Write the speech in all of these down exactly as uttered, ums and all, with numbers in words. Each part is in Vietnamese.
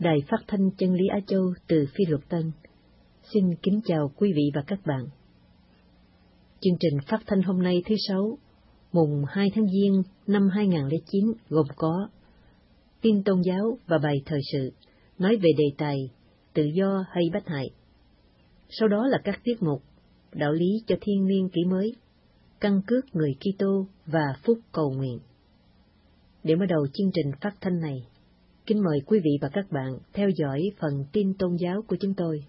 Đài Phát thanh Chân lý Á Châu từ Phi Luật Tân xin kính chào quý vị và các bạn. Chương trình phát thanh hôm nay thứ Sáu, mùng hai tháng Giêng năm hai nghìn không trăm lẻ chín gồm có tin tôn giáo và bài thời sự, nói về đề tài tự do hay bất hại. Sau đó là các tiết mục đạo lý cho thiên niên kỷ mới, căn cước người Kitô và phúc cầu nguyện. Để mở đầu chương trình phát thanh này, kính mời quý vị và các bạn theo dõi phần tin tôn giáo của chúng tôi.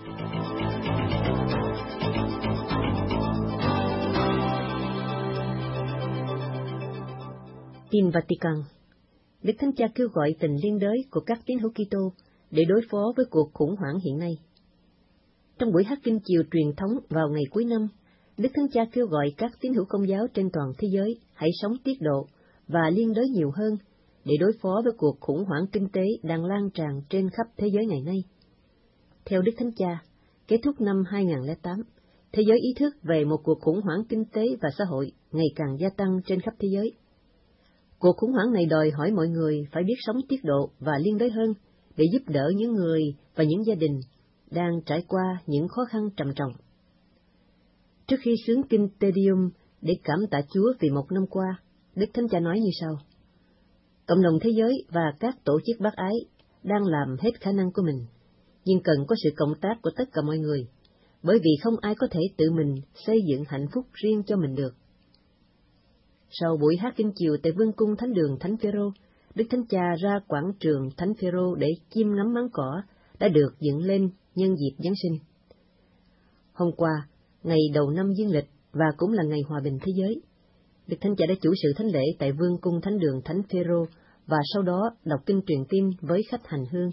Tin Vatican. Đức Thánh Cha kêu gọi tình liên đới của các tín hữu Kitô để đối phó với cuộc khủng hoảng hiện nay. Trong buổi hát kinh chiều truyền thống vào ngày cuối năm, Đức Thánh Cha kêu gọi các tín hữu Công giáo trên toàn thế giới hãy sống tiết độ và liên đới nhiều hơn để đối phó với cuộc khủng hoảng kinh tế đang lan tràn trên khắp thế giới ngày nay. Theo Đức Thánh Cha, kết thúc năm hai nghìn không trăm lẻ tám, thế giới ý thức về một cuộc khủng hoảng kinh tế và xã hội ngày càng gia tăng trên khắp thế giới. Cuộc khủng hoảng này đòi hỏi mọi người phải biết sống tiết độ và liên đới hơn để giúp đỡ những người và những gia đình đang trải qua những khó khăn trầm trọng. Trước khi xướng kinh Te Deum để cảm tạ Chúa vì một năm qua, Đức Thánh Cha nói như sau: cộng đồng thế giới và các tổ chức bác ái đang làm hết khả năng của mình, nhưng cần có sự cộng tác của tất cả mọi người, bởi vì không ai có thể tự mình xây dựng hạnh phúc riêng cho mình được. Sau buổi hát kinh chiều tại Vương cung Thánh đường Thánh Phêrô, Đức Thánh Cha ra quảng trường Thánh Phêrô để chiêm ngắm máng cỏ đã được dựng lên nhân dịp Giáng sinh. Hôm qua, ngày đầu năm dương lịch và cũng là ngày hòa bình thế giới, Đức Thánh Cha đã chủ sự thánh lễ tại Vương cung Thánh đường Thánh Phêrô và sau đó đọc kinh truyền tin với khách hành hương.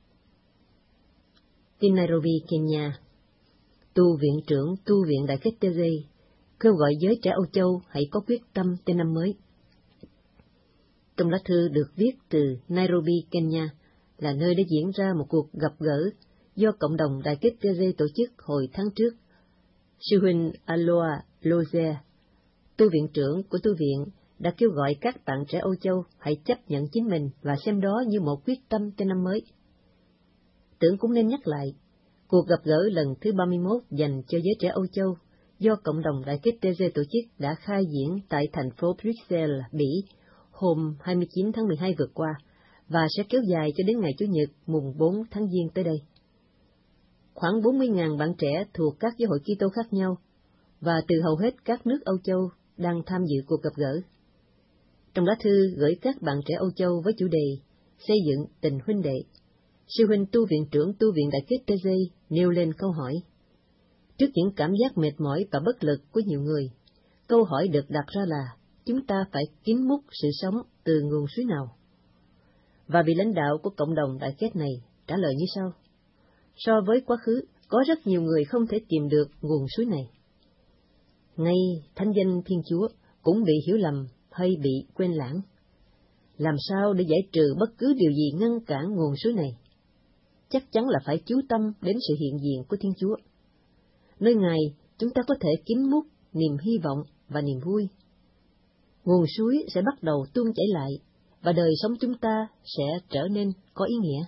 Tin Nairobi, Kenya. Tu viện trưởng Tu viện Đại Kết Tê Dê kêu gọi giới trẻ Âu Châu hãy có quyết tâm tới năm mới. Trong lá thư được viết từ Nairobi, Kenya, là nơi đã diễn ra một cuộc gặp gỡ do cộng đồng Đại Kết Tê Dê tổ chức hồi tháng trước. Sư huynh Aloa Loze, tu viện trưởng của tu viện, đã kêu gọi các bạn trẻ Âu Châu hãy chấp nhận chính mình và xem đó như một quyết tâm cho năm mới. Tưởng cũng nên nhắc lại, cuộc gặp gỡ lần thứ ba mươi mốt dành cho giới trẻ Âu Châu do cộng đồng Đại Kết Tê Dê tổ chức đã khai diễn tại thành phố Bruxelles, Bỉ, hôm hai mươi chín tháng mười hai vừa qua, và sẽ kéo dài cho đến ngày Chủ nhật mùng bốn tháng Giêng tới đây. Khoảng bốn mươi nghìn bạn trẻ thuộc các giáo hội Kitô khác nhau, và từ hầu hết các nước Âu Châu đang tham dự cuộc gặp gỡ. Trong lá thư gửi các bạn trẻ Âu Châu với chủ đề xây dựng tình huynh đệ, sư huynh tu viện trưởng tu viện Đại Kết Tê Dê nêu lên câu hỏi. Trước những cảm giác mệt mỏi và bất lực của nhiều người, câu hỏi được đặt ra là chúng ta phải kiếm múc sự sống từ nguồn suối nào? Và vị lãnh đạo của cộng đồng Đại Kết này trả lời như sau: so với quá khứ, có rất nhiều người không thể tìm được nguồn suối này. Ngay thánh danh Thiên Chúa cũng bị hiểu lầm hay bị quên lãng. Làm sao để giải trừ bất cứ điều gì ngăn cản nguồn suối này? Chắc chắn là phải chú tâm đến sự hiện diện của Thiên Chúa. Nơi Ngài, chúng ta có thể kiếm múc niềm hy vọng và niềm vui. Nguồn suối sẽ bắt đầu tuôn chảy lại, và đời sống chúng ta sẽ trở nên có ý nghĩa.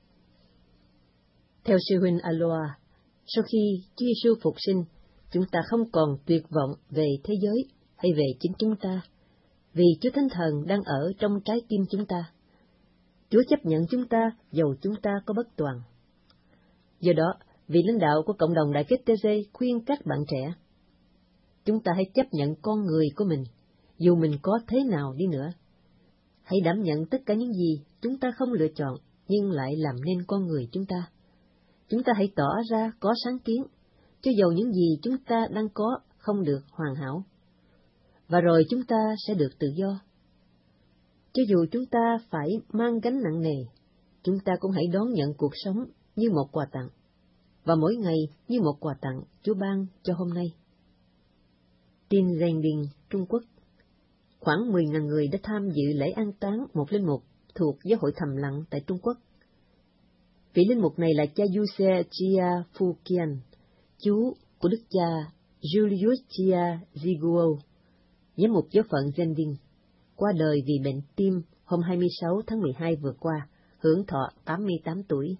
Theo sư huynh Aloa, sau khi Chúa Giêsu phục sinh, chúng ta không còn tuyệt vọng về thế giới hay về chính chúng ta, vì Chúa Thánh Thần đang ở trong trái tim chúng ta. Chúa chấp nhận chúng ta dầu chúng ta có bất toàn. Do đó, vị lãnh đạo của cộng đồng Đại Kết Tê Dê khuyên các bạn trẻ: chúng ta hãy chấp nhận con người của mình, dù mình có thế nào đi nữa. Hãy đảm nhận tất cả những gì chúng ta không lựa chọn, nhưng lại làm nên con người chúng ta. Chúng ta hãy tỏ ra có sáng kiến, cho dầu những gì chúng ta đang có không được hoàn hảo. Và rồi chúng ta sẽ được tự do. Cho dù chúng ta phải mang gánh nặng nề, chúng ta cũng hãy đón nhận cuộc sống như một quà tặng, và mỗi ngày như một quà tặng Chúa ban cho hôm nay. Tin Zending, Trung Quốc. Khoảng mười nghìn người đã tham dự lễ an táng một linh mục thuộc giáo hội thầm lặng tại Trung Quốc. Vị linh mục này là cha Yuse Chia Fukian, chú của đức cha Julius Chia Ziguo, giám mục giáo phận Zending, qua đời vì bệnh tim hôm hai mươi sáu tháng mười hai vừa qua, hưởng thọ tám mươi tám tuổi.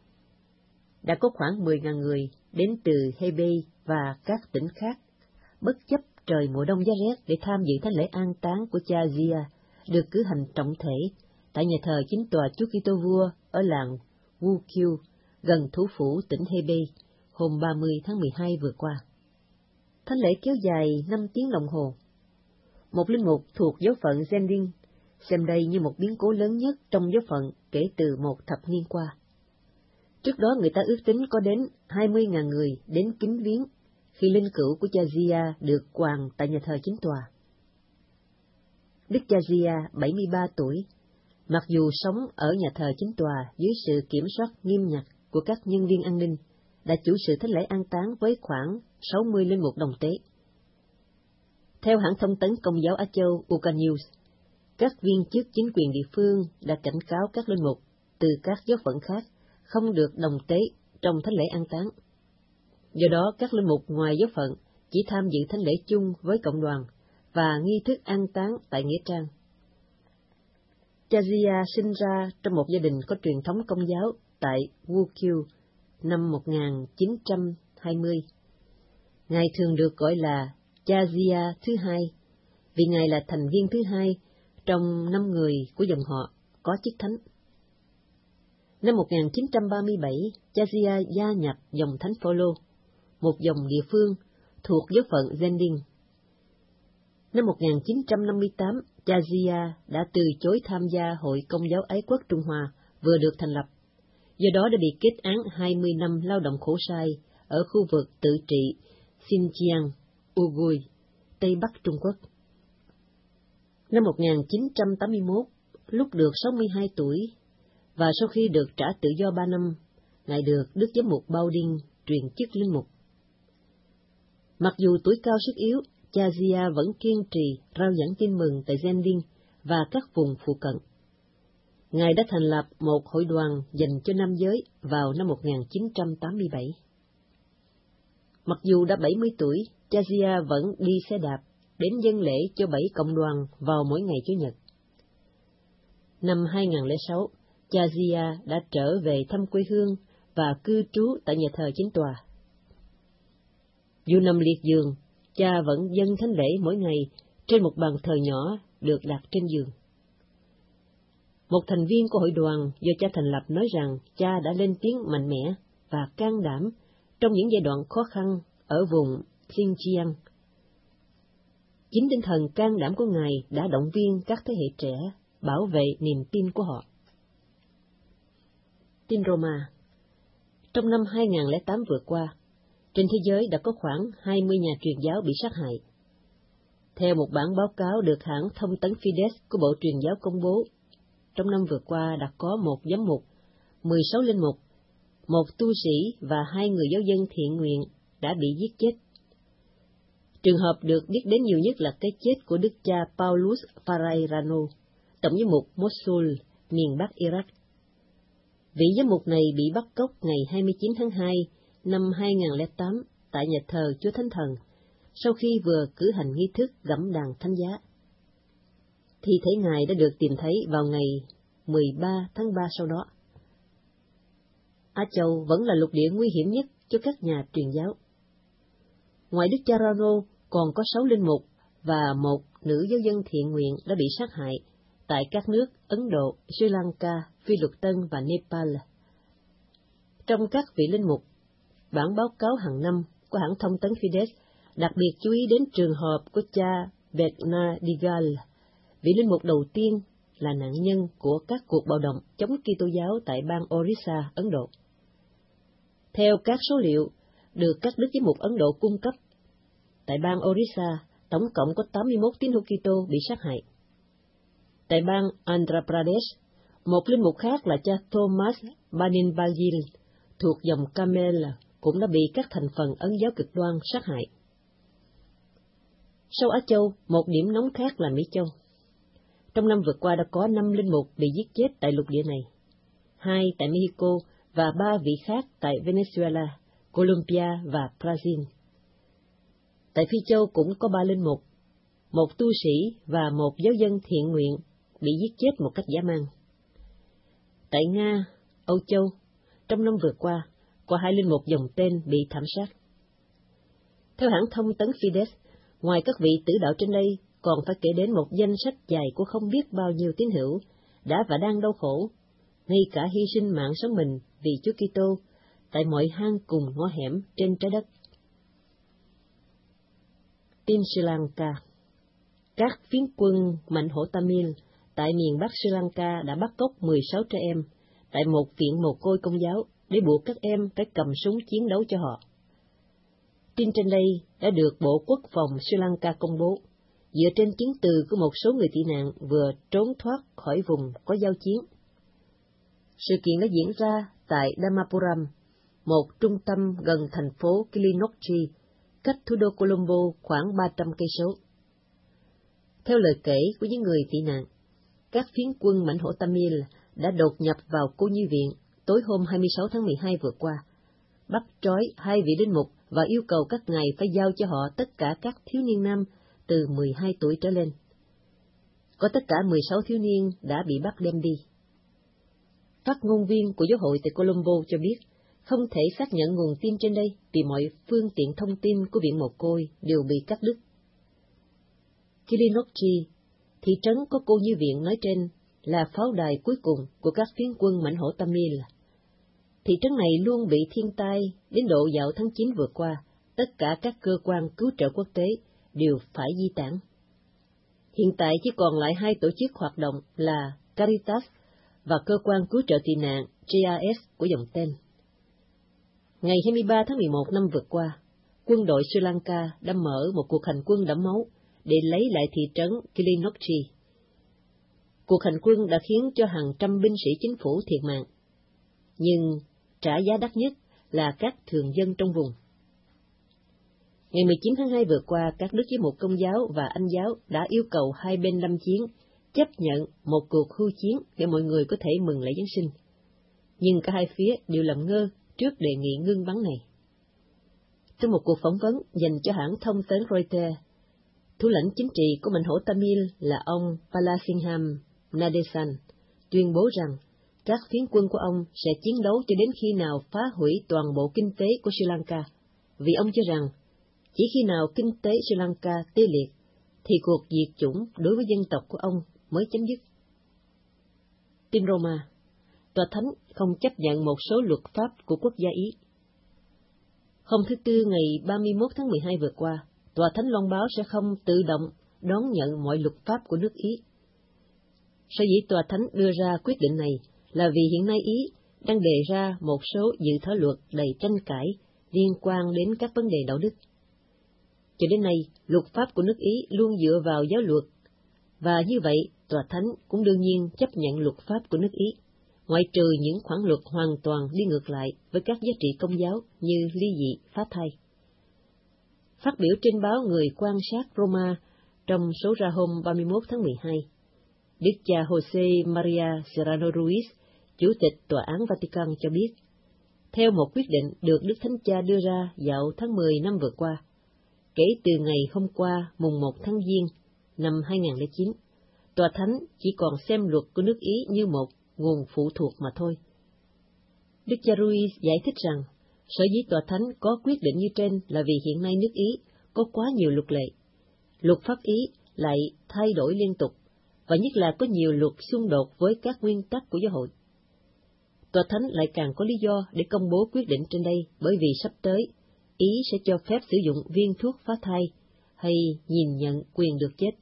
Đã có khoảng mười nghìn người đến từ Hebei và các tỉnh khác, bất chấp trời mùa đông giá rét để tham dự thánh lễ an táng của cha Zia, được cử hành trọng thể tại nhà thờ chính tòa Chúa Kitô Vua ở làng Wukyu, gần thủ phủ tỉnh Hebei, hôm ba mươi tháng mười hai vừa qua. Thánh lễ kéo dài năm tiếng đồng hồ. Một linh mục thuộc giáo phận Zending xem đây như một biến cố lớn nhất trong giáo phận kể từ một thập niên qua. Trước đó người ta ước tính có đến hai mươi nghìn người đến kính viếng khi linh cữu của cha Zia được quàng tại nhà thờ chính tòa. Đức cha Zia, bảy mươi ba tuổi, mặc dù sống ở nhà thờ chính tòa dưới sự kiểm soát nghiêm ngặt của các nhân viên an ninh, đã chủ sự thánh lễ an táng với khoảng sáu mươi linh mục đồng tế. Theo hãng thông tấn Công giáo Á Châu Uka News, các viên chức chính quyền địa phương đã cảnh cáo các linh mục từ các giáo phận khác không được đồng tế trong thánh lễ an táng. Do đó, các linh mục ngoài giáo phận chỉ tham dự thánh lễ chung với cộng đoàn và nghi thức an táng tại nghĩa trang. Cha Zia sinh ra trong một gia đình có truyền thống Công giáo tại Wukyu năm một nghìn chín trăm hai mươi. Ngài thường được gọi là cha Zia thứ hai, vì Ngài là thành viên thứ hai trong năm người của dòng họ có chức thánh. Năm một nghìn chín trăm ba mươi bảy, cha Zia gia nhập dòng Thánh Phaolô, một dòng địa phương thuộc giáo phận Zending. Năm một nghìn chín trăm năm mươi tám, cha Zia đã từ chối tham gia Hội Công giáo Ái quốc Trung Hoa vừa được thành lập, do đó đã bị kết án hai mươi năm lao động khổ sai ở khu vực tự trị Xinjiang, Uighur, Tây Bắc Trung Quốc. Năm một nghìn chín trăm tám mươi mốt, lúc được sáu mươi hai tuổi, và sau khi được trả tự do ba năm, Ngài được Đức Giám mục Bao Đinh truyền chức linh mục. Mặc dù tuổi cao sức yếu, cha Zia vẫn kiên trì rao giảng tin mừng tại Zending và các vùng phụ cận. Ngài đã thành lập một hội đoàn dành cho nam giới vào năm một nghìn chín trăm tám mươi bảy. Mặc dù đã bảy mươi tuổi, cha Zia vẫn đi xe đạp đến dâng lễ cho bảy cộng đoàn vào mỗi ngày Chủ nhật. Năm hai nghìn không trăm lẻ sáu, cha Zia đã trở về thăm quê hương và cư trú tại nhà thờ chính tòa. Dù nằm liệt giường, cha vẫn dâng thánh lễ mỗi ngày trên một bàn thờ nhỏ được đặt trên giường. Một thành viên của hội đoàn do cha thành lập nói rằng cha đã lên tiếng mạnh mẽ và can đảm trong những giai đoạn khó khăn ở vùng Xinjiang. Chính tinh thần can đảm của Ngài đã động viên các thế hệ trẻ bảo vệ niềm tin của họ. Tin Roma. Trong năm hai nghìn không trăm lẻ tám vừa qua, trên thế giới đã có khoảng hai mươi nhà truyền giáo bị sát hại. Theo một bản báo cáo được hãng thông tấn Fides của Bộ Truyền giáo công bố, trong năm vừa qua đã có một giám mục, mười sáu linh mục, một tu sĩ và hai người giáo dân thiện nguyện đã bị giết chết. Trường hợp được biết đến nhiều nhất là cái chết của đức cha Paulus Farreirano, tổng giám mục Mosul, miền Bắc Iraq. Vị giám mục này bị bắt cóc ngày hai mươi chín tháng hai năm hai nghìn không trăm lẻ tám tại nhà thờ Chúa Thánh Thần, sau khi vừa cử hành nghi thức gẫm đàn thánh giá. Thi thể Ngài đã được tìm thấy vào ngày mười ba tháng ba sau đó. Á Châu vẫn là lục địa nguy hiểm nhất cho các nhà truyền giáo. Ngoài đức cha Rano, còn có sáu linh mục và một nữ giáo dân thiện nguyện đã bị sát hại tại các nước Ấn Độ, Sri Lanka, Phi Luật Tân và Nepal. Trong các vị linh mục, bản báo cáo hàng năm của hãng thông tấn Fides đặc biệt chú ý đến trường hợp của cha Bedna Digal, vị linh mục đầu tiên là nạn nhân của các cuộc bạo động chống Kitô giáo tại bang Orissa, Ấn Độ. Theo các số liệu được các đức giám mục Ấn Độ cung cấp, tại bang Orissa, tổng cộng có tám mươi mốt tín hữu Kitô bị sát hại. Tại bang Andhra Pradesh, một linh mục khác là cha Thomas Baninbagil thuộc dòng Camel cũng đã bị các thành phần ấn giáo cực đoan sát hại. Sau Á Châu, một điểm nóng khác là Mỹ Châu. Trong năm vừa qua đã có năm linh mục bị giết chết tại lục địa này, hai tại Mexico và ba vị khác tại Venezuela, Colombia và Brazil. Tại Phi Châu cũng có ba linh mục, một tu sĩ và một giáo dân thiện nguyện bị giết chết một cách dã man. Tại Tại Nga, Âu Châu, trong năm vừa qua, có hai linh mục dòng tên bị thảm sát. Theo hãng thông tấn Fides, ngoài các vị tử đạo trên đây, còn phải kể đến một danh sách dài của không biết bao nhiêu tín hữu đã và đang đau khổ, ngay cả hy sinh mạng sống mình vì Chúa Kitô tại mọi hang cùng ngõ hẻm trên trái đất. Tin Sri Lanka. Các phiến quân mạnh hổ Tamil tại miền Bắc Sri Lanka đã bắt cóc mười sáu trẻ em tại một viện mồ côi Công giáo để buộc các em phải cầm súng chiến đấu cho họ. Tin trên đây đã được Bộ Quốc phòng Sri Lanka công bố, dựa trên chứng từ của một số người tị nạn vừa trốn thoát khỏi vùng có giao chiến. Sự kiện đã diễn ra tại Dhammapuram, một trung tâm gần thành phố Kilinochchi, cách thủ đô Colombo khoảng ba trăm cây số. Theo lời kể của những người tị nạn, các phiến quân mãnh hổ Tamil đã đột nhập vào cô nhi viện tối hôm hai mươi sáu tháng mười hai vừa qua, bắt trói hai vị linh mục và yêu cầu các ngài phải giao cho họ tất cả các thiếu niên nam từ mười hai tuổi trở lên. Có tất cả mười sáu thiếu niên đã bị bắt đem đi. Phát ngôn viên của giáo hội tại Colombo cho biết, không thể xác nhận nguồn tin trên đây vì mọi phương tiện thông tin của viện mồ côi đều bị cắt đứt. Kilinochchi, thị trấn có cô nhi viện nói trên, là pháo đài cuối cùng của các phiến quân mãnh hổ Tamil. Thị trấn này luôn bị thiên tai, đến độ vào tháng chín vừa qua, tất cả các cơ quan cứu trợ quốc tế đều phải di tản. Hiện tại chỉ còn lại hai tổ chức hoạt động là Caritas và cơ quan cứu trợ tị nạn G R S của dòng tên. Ngày hai mươi ba tháng mười một năm vừa qua, quân đội Sri Lanka đã mở một cuộc hành quân đẫm máu để lấy lại thị trấn Kilinochchi. Cuộc hành quân đã khiến cho hàng trăm binh sĩ chính phủ thiệt mạng, nhưng trả giá đắt nhất là các thường dân trong vùng. Ngày mười chín tháng hai vừa qua, các đức giám mục Công giáo và Anh giáo đã yêu cầu hai bên lâm chiến chấp nhận một cuộc hưu chiến để mọi người có thể mừng lễ Giáng sinh, nhưng cả hai phía đều làm ngơ trước đề nghị ngưng bắn này. Trong một cuộc phỏng vấn dành cho hãng thông tấn Reuters, thủ lĩnh chính trị của mãnh hổ Tamil là ông Palasingham Nadesan tuyên bố rằng các phiến quân của ông sẽ chiến đấu cho đến khi nào phá hủy toàn bộ kinh tế của Sri Lanka, vì ông cho rằng chỉ khi nào kinh tế Sri Lanka tê liệt thì cuộc diệt chủng đối với dân tộc của ông mới chấm dứt. Tin Roma. Tòa Thánh không chấp nhận một số luật pháp của quốc gia Ý. Hôm thứ Tư ngày ba mươi mốt tháng mười hai vừa qua, Tòa Thánh loan báo sẽ không tự động đón nhận mọi luật pháp của nước Ý. Sở dĩ Tòa Thánh đưa ra quyết định này là vì hiện nay Ý đang đề ra một số dự thảo luật đầy tranh cãi liên quan đến các vấn đề đạo đức. Cho đến nay, luật pháp của nước Ý luôn dựa vào giáo luật, và như vậy, Tòa Thánh cũng đương nhiên chấp nhận luật pháp của nước Ý, ngoại trừ những khoản luật hoàn toàn đi ngược lại với các giá trị công giáo như ly dị, phá thai. Phát biểu trên báo Người quan sát Roma trong số ra hôm ba mươi mốt tháng mười hai, Đức cha Jose Maria Serrano Ruiz, Chủ tịch Tòa án Vatican cho biết, theo một quyết định được Đức Thánh Cha đưa ra vào tháng mười năm vừa qua, kể từ ngày hôm qua mùng một tháng Giêng năm hai nghìn không trăm lẻ chín, Tòa Thánh chỉ còn xem luật của nước Ý như một nguồn phụ thuộc mà thôi. Đức cha Ruiz giải thích rằng, sở dĩ Tòa Thánh có quyết định như trên là vì hiện nay nước Ý có quá nhiều luật lệ. Luật pháp Ý lại thay đổi liên tục, và nhất là có nhiều luật xung đột với các nguyên tắc của giáo hội. Tòa Thánh lại càng có lý do để công bố quyết định trên đây bởi vì sắp tới, Ý sẽ cho phép sử dụng viên thuốc phá thai hay nhìn nhận quyền được chết.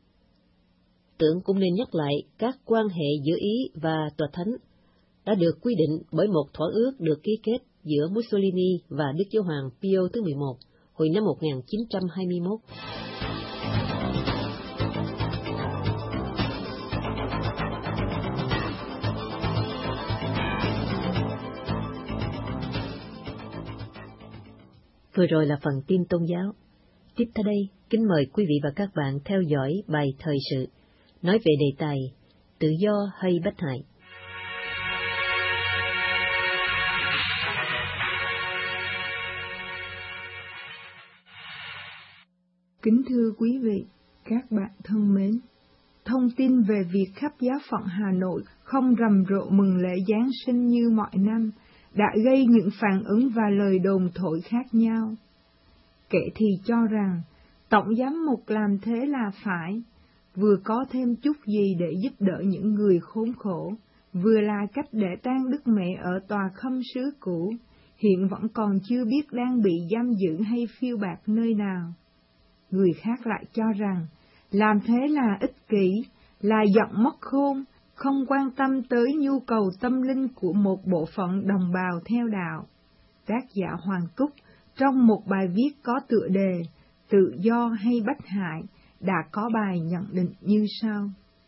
Tưởng cũng nên nhắc lại các quan hệ giữa Ý và Tòa Thánh đã được quy định bởi một thỏa ước được ký kết giữa Mussolini và Đức Giáo hoàng Pio thứ mười một hồi năm một nghìn chín trăm hai mươi mốt. Vừa rồi là phần tin tôn giáo. Tiếp theo đây, kính mời quý vị và các bạn theo dõi bài thời sự, nói về đề tài tự do hay bất hại. Kính thưa quý vị, các bạn thân mến, thông tin về việc khắp giáo phận Hà Nội không rầm rộ mừng lễ Giáng sinh như mọi năm, đã gây những phản ứng và lời đồn thổi khác nhau. Kẻ thì cho rằng Tổng giám mục làm thế là phải, vừa có thêm chút gì để giúp đỡ những người khốn khổ, vừa là cách để tang Đức Mẹ ở tòa khâm sứ cũ, hiện vẫn còn chưa biết đang bị giam giữ hay phiêu bạt nơi nào. Người khác lại cho rằng làm thế là ích kỷ, là giận mất khôn, không quan tâm tới nhu cầu tâm linh của một bộ phận đồng bào theo đạo. Tác giả Hoàng Túc trong một bài viết có tựa đề Tự do hay bất hại đã có bài nhận định như sau.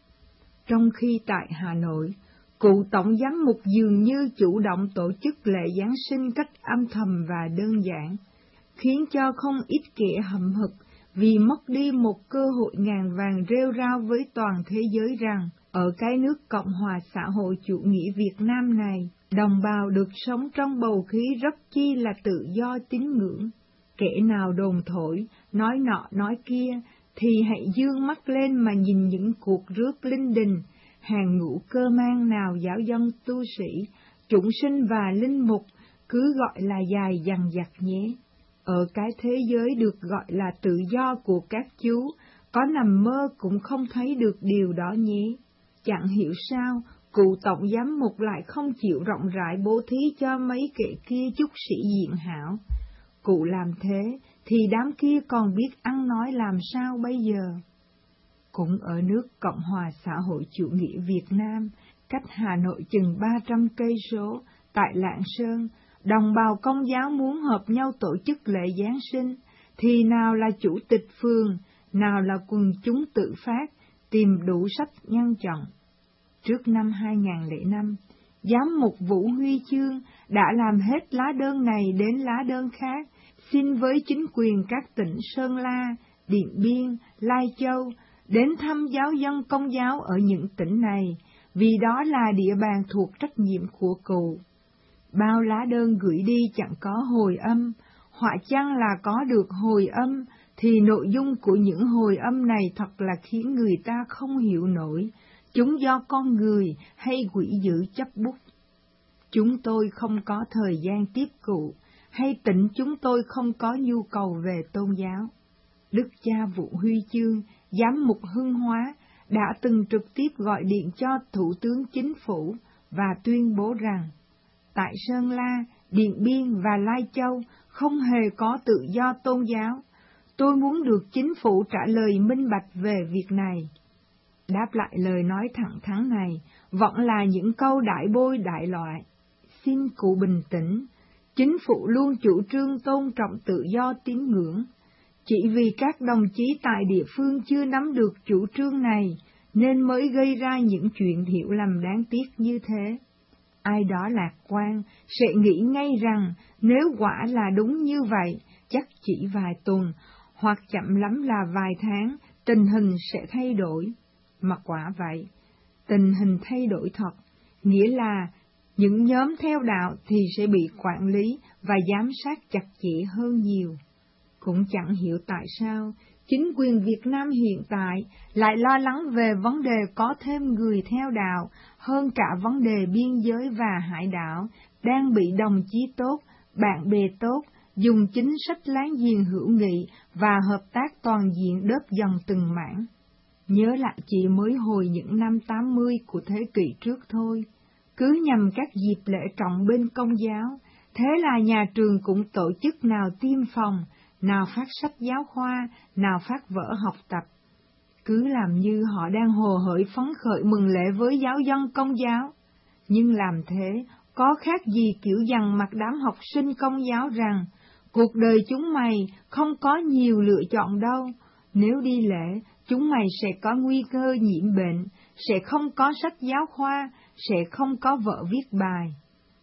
Trong khi tại Hà Nội, cụ Tổng giám mục dường như chủ động tổ chức lễ Giáng sinh cách âm thầm và đơn giản, khiến cho không ít kẻ hậm hực vì mất đi một cơ hội ngàn vàng rêu rao với toàn thế giới rằng, ở cái nước Cộng hòa xã hội chủ nghĩa Việt Nam này, đồng bào được sống trong bầu khí rất chi là tự do tín ngưỡng. Kẻ nào đồn thổi, nói nọ nói kia, thì hãy dương mắt lên mà nhìn những cuộc rước linh đình, hàng ngũ cơ man nào giáo dân tu sĩ, chúng sinh và linh mục, cứ gọi là dài dằng dặc nhé. Ở cái thế giới được gọi là tự do của các chú, có nằm mơ cũng không thấy được điều đó nhé. Chẳng hiểu sao, cụ Tổng giám mục lại không chịu rộng rãi bố thí cho mấy kẻ kia chút sĩ diện hảo. Cụ làm thế, thì đám kia còn biết ăn nói làm sao bây giờ? Cũng ở nước Cộng hòa xã hội chủ nghĩa Việt Nam, cách Hà Nội chừng ba trăm cây số, tại Lạng Sơn, đồng bào Công giáo muốn hợp nhau tổ chức lễ Giáng sinh, thì nào là chủ tịch phường, nào là quần chúng tự phát, tìm đủ sách ngăn chặn. Trước năm hai nghìn không trăm lẻ năm, giám mục Vũ Huy Chương đã làm hết lá đơn này đến lá đơn khác, xin với chính quyền các tỉnh Sơn La, Điện Biên, Lai Châu, đến thăm giáo dân Công giáo ở những tỉnh này, vì đó là địa bàn thuộc trách nhiệm của cụ. Bao lá đơn gửi đi chẳng có hồi âm, họa chăng là có được hồi âm, thì nội dung của những hồi âm này thật là khiến người ta không hiểu nổi, chúng do con người hay quỷ dữ chấp bút. Chúng tôi không có thời gian tiếp cụ, hay tỉnh chúng tôi không có nhu cầu về tôn giáo. Đức cha Vũ Huy Chương, giám mục Hưng Hóa, đã từng trực tiếp gọi điện cho Thủ tướng Chính phủ và tuyên bố rằng, tại Sơn La, Điện Biên và Lai Châu không hề có tự do tôn giáo. Tôi muốn được chính phủ trả lời minh bạch về việc này. Đáp lại lời nói thẳng thắn này, vẫn là những câu đại bôi đại loại. Xin cụ bình tĩnh, chính phủ luôn chủ trương tôn trọng tự do tín ngưỡng. Chỉ vì các đồng chí tại địa phương chưa nắm được chủ trương này, nên mới gây ra những chuyện hiểu lầm đáng tiếc như thế. Ai đó lạc quan sẽ nghĩ ngay rằng nếu quả là đúng như vậy, chắc chỉ vài tuần, hoặc chậm lắm là vài tháng, tình hình sẽ thay đổi. Mà quả vậy, tình hình thay đổi thật, nghĩa là những nhóm theo đạo thì sẽ bị quản lý và giám sát chặt chẽ hơn nhiều. Cũng chẳng hiểu tại sao chính quyền Việt Nam hiện tại lại lo lắng về vấn đề có thêm người theo đạo hơn cả vấn đề biên giới và hải đảo đang bị đồng chí tốt, bạn bè tốt dùng chính sách láng giềng hữu nghị và hợp tác toàn diện đớp dần từng mảng. Nhớ lại chỉ mới hồi những năm tám mươi của thế kỷ trước thôi, cứ nhằm các dịp lễ trọng bên Công giáo, thế là nhà trường cũng tổ chức nào tiêm phòng, nào phát sách giáo khoa, nào phát vở học tập. Cứ làm như họ đang hồ hởi phấn khởi mừng lễ với giáo dân Công giáo. Nhưng làm thế, có khác gì kiểu dằn mặt đám học sinh Công giáo rằng, cuộc đời chúng mày không có nhiều lựa chọn đâu, nếu đi lễ, chúng mày sẽ có nguy cơ nhiễm bệnh, sẽ không có sách giáo khoa, sẽ không có vở viết bài.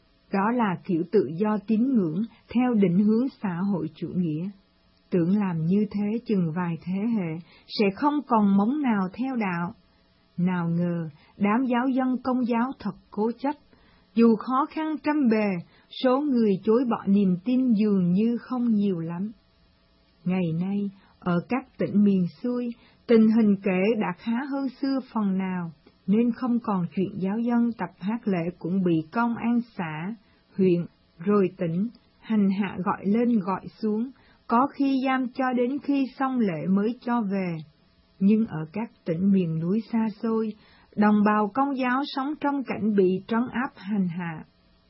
Đó là kiểu tự do tín ngưỡng theo định hướng xã hội chủ nghĩa. Tưởng làm như thế chừng vài thế hệ, sẽ không còn mống nào theo đạo. Nào ngờ, đám giáo dân Công giáo thật cố chấp, dù khó khăn trăm bề, số người chối bỏ niềm tin dường như không nhiều lắm. Ngày nay, ở các tỉnh miền xuôi, Tình hình kể đã khá hơn xưa phần nào, nên không còn chuyện giáo dân tập hát lễ cũng bị công an xã, huyện, rồi tỉnh, hành hạ gọi lên gọi xuống, có khi giam cho đến khi xong lễ mới cho về. Nhưng ở các tỉnh miền núi xa xôi, đồng bào Công giáo sống trong cảnh bị trấn áp hành hạ.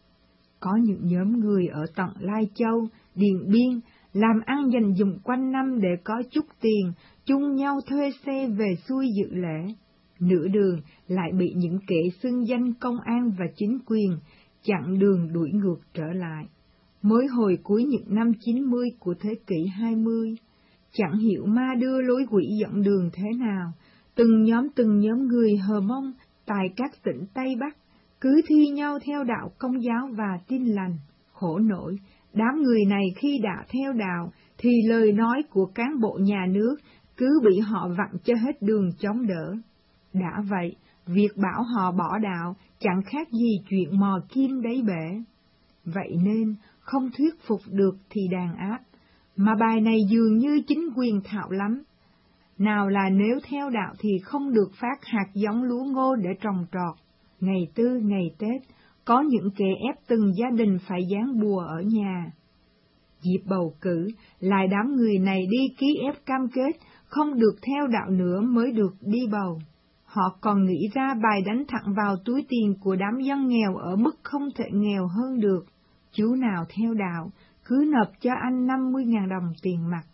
Có những nhóm người ở tận Lai Châu, Điện Biên, làm ăn dành dụm quanh năm để có chút tiền, chung nhau thuê xe về xuôi dự lễ. Nửa đường lại bị những kẻ xưng danh công an và chính quyền chặn đường đuổi ngược trở lại. Mới hồi cuối những năm chín mươi của thế kỷ hai mươi, chẳng hiểu ma đưa lối quỷ dẫn đường thế nào, từng nhóm từng nhóm người Hờ Mông tại các tỉnh Tây Bắc cứ thi nhau theo đạo Công giáo và Tin lành. Khổ nổi, đám người này khi đã theo đạo thì lời nói của cán bộ nhà nước cứ bị họ vặn cho hết đường chống đỡ. Đã vậy, việc bảo họ bỏ đạo chẳng khác gì chuyện mò kim đáy bể. Vậy nên, không thuyết phục được thì đàn áp, mà bài này dường như chính quyền thạo lắm. Nào là nếu theo đạo thì không được phát hạt giống lúa ngô để trồng trọt. Ngày tư, ngày Tết, có những kẻ ép từng gia đình phải dán bùa ở nhà. Dịp bầu cử, lại đám người này đi ký ép cam kết, không được theo đạo nữa mới được đi bầu. Họ còn nghĩ ra bài đánh thẳng vào túi tiền của đám dân nghèo ở mức không thể nghèo hơn được. Chú nào theo đạo, cứ nộp cho anh năm mươi nghìn đồng tiền mặt.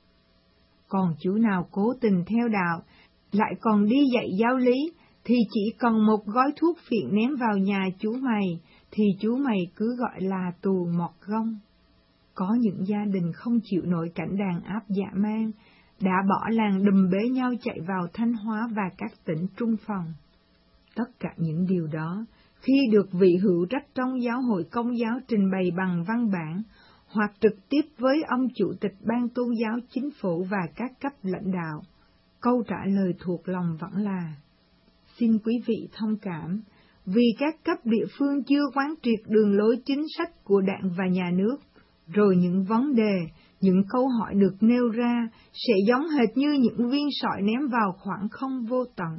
Còn chú nào cố tình theo đạo, lại còn đi dạy giáo lý, thì chỉ cần một gói thuốc phiện ném vào nhà chú mày, thì chú mày cứ gọi là tù mọt gông. Có những gia đình không chịu nổi cảnh đàn áp dã man, đã bỏ làng đùm bế nhau chạy vào Thanh Hóa và các tỉnh Trung Phần. Tất cả những điều đó, khi được vị hữu trách trong giáo hội Công giáo trình bày bằng văn bản, hoặc trực tiếp với ông chủ tịch ban tôn giáo chính phủ và các cấp lãnh đạo, câu trả lời thuộc lòng vẫn là: xin quý vị thông cảm, vì các cấp địa phương chưa quán triệt đường lối chính sách của Đảng và Nhà nước, rồi những vấn đề, những câu hỏi được nêu ra sẽ giống hệt như những viên sỏi ném vào khoảng không vô tận.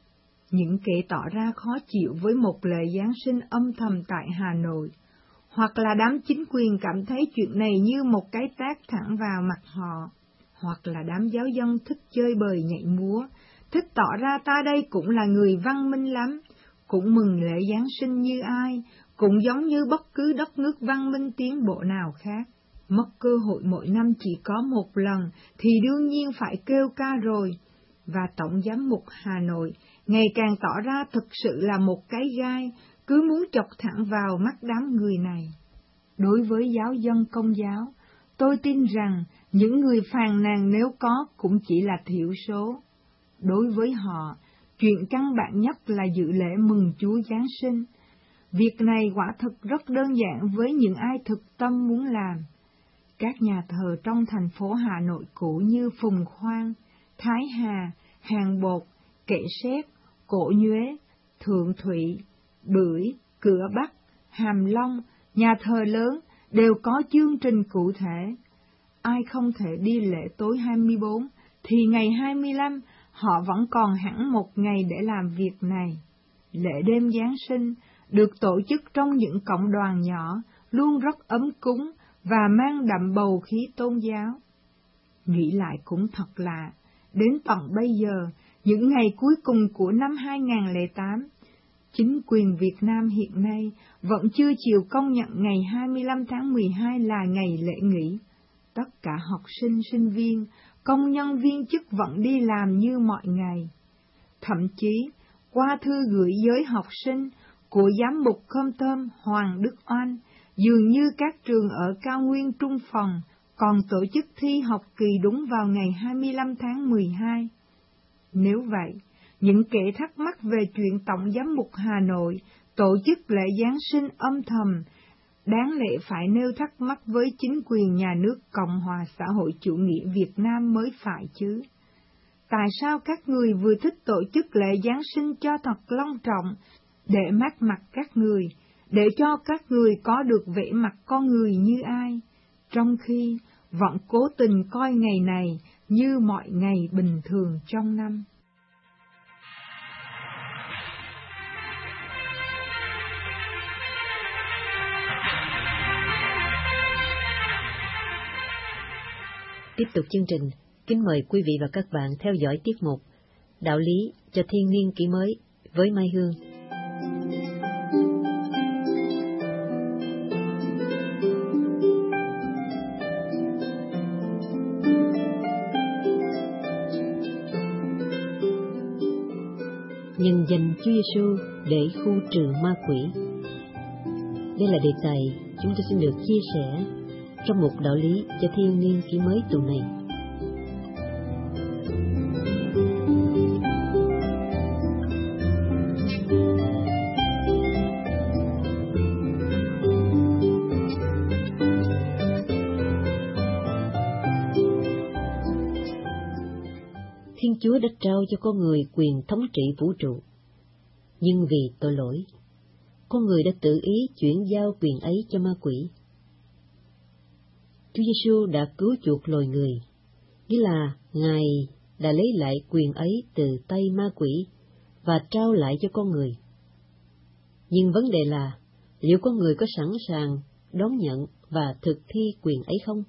Những kẻ tỏ ra khó chịu với một lễ Giáng sinh âm thầm tại Hà Nội, hoặc là đám chính quyền cảm thấy chuyện này như một cái tát thẳng vào mặt họ, hoặc là đám giáo dân thích chơi bời nhảy múa, thích tỏ ra ta đây cũng là người văn minh lắm, cũng mừng lễ Giáng sinh như ai, cũng giống như bất cứ đất nước văn minh tiến bộ nào khác. Mất cơ hội mỗi năm chỉ có một lần thì đương nhiên phải kêu ca rồi, và Tổng Giám mục Hà Nội ngày càng tỏ ra thực sự là một cái gai, cứ muốn chọc thẳng vào mắt đám người này. Đối với giáo dân Công giáo, tôi tin rằng những người phàn nàn nếu có cũng chỉ là thiểu số. Đối với họ, chuyện căn bản nhất là dự lễ mừng Chúa Giáng sinh. Việc này quả thực rất đơn giản với những ai thực tâm muốn làm. Các nhà thờ trong thành phố Hà Nội cũ như Phùng Khoan, Thái Hà, Hàng Bột, Kệ Sét, Cổ Nhuế, Thượng Thụy, Bưởi, Cửa Bắc, Hàm Long, nhà thờ lớn đều có chương trình cụ thể. Ai không thể đi lễ tối hai mươi bốn, thì ngày hai mươi lăm họ vẫn còn hẳn một ngày để làm việc này. Lễ đêm Giáng sinh được tổ chức trong những cộng đoàn nhỏ, luôn rất ấm cúng và mang đậm bầu khí tôn giáo. Nghĩ lại cũng thật lạ, đến tận bây giờ, những ngày cuối cùng của năm hai nghìn không trăm lẻ tám, chính quyền Việt Nam hiện nay vẫn chưa chịu công nhận ngày hai mươi lăm tháng mười hai là ngày lễ nghỉ. Tất cả học sinh, sinh viên, công nhân viên chức vẫn đi làm như mọi ngày. Thậm chí, qua thư gửi giới học sinh của Giám mục Khom Thơm Hoàng Đức Oanh, dường như các trường ở cao nguyên Trung Phần còn tổ chức thi học kỳ đúng vào ngày hai mươi lăm tháng mười hai. Nếu vậy, những kẻ thắc mắc về chuyện Tổng Giám mục Hà Nội tổ chức lễ Giáng sinh âm thầm, đáng lẽ phải nêu thắc mắc với chính quyền nhà nước Cộng hòa xã hội chủ nghĩa Việt Nam mới phải chứ. Tại sao các người vừa thích tổ chức lễ Giáng sinh cho thật long trọng, để mát mặt các người, để cho các người có được vẻ mặt con người như ai, trong khi vẫn cố tình coi ngày này như mọi ngày bình thường trong năm? tiếp tục chương trình, kính mời quý vị và các bạn theo dõi tiết mục Đạo lý cho thiên niên kỷ mới với Mai Hương. Nhân danh Chúa Giêsu để khu trừ ma quỷ. Đây là đề tài chúng tôi xin được chia sẻ trong một đạo lý cho thiên niên kỷ mới tuần này. Thiên Chúa đã trao cho con người quyền thống trị vũ trụ, nhưng vì tội lỗi, con người đã tự ý chuyển giao quyền ấy cho ma quỷ. Chúa Giêsu đã cứu chuộc loài người, nghĩa là Ngài đã lấy lại quyền ấy từ tay ma quỷ và trao lại cho con người. Nhưng vấn đề là, liệu con người có sẵn sàng đón nhận và thực thi quyền ấy không?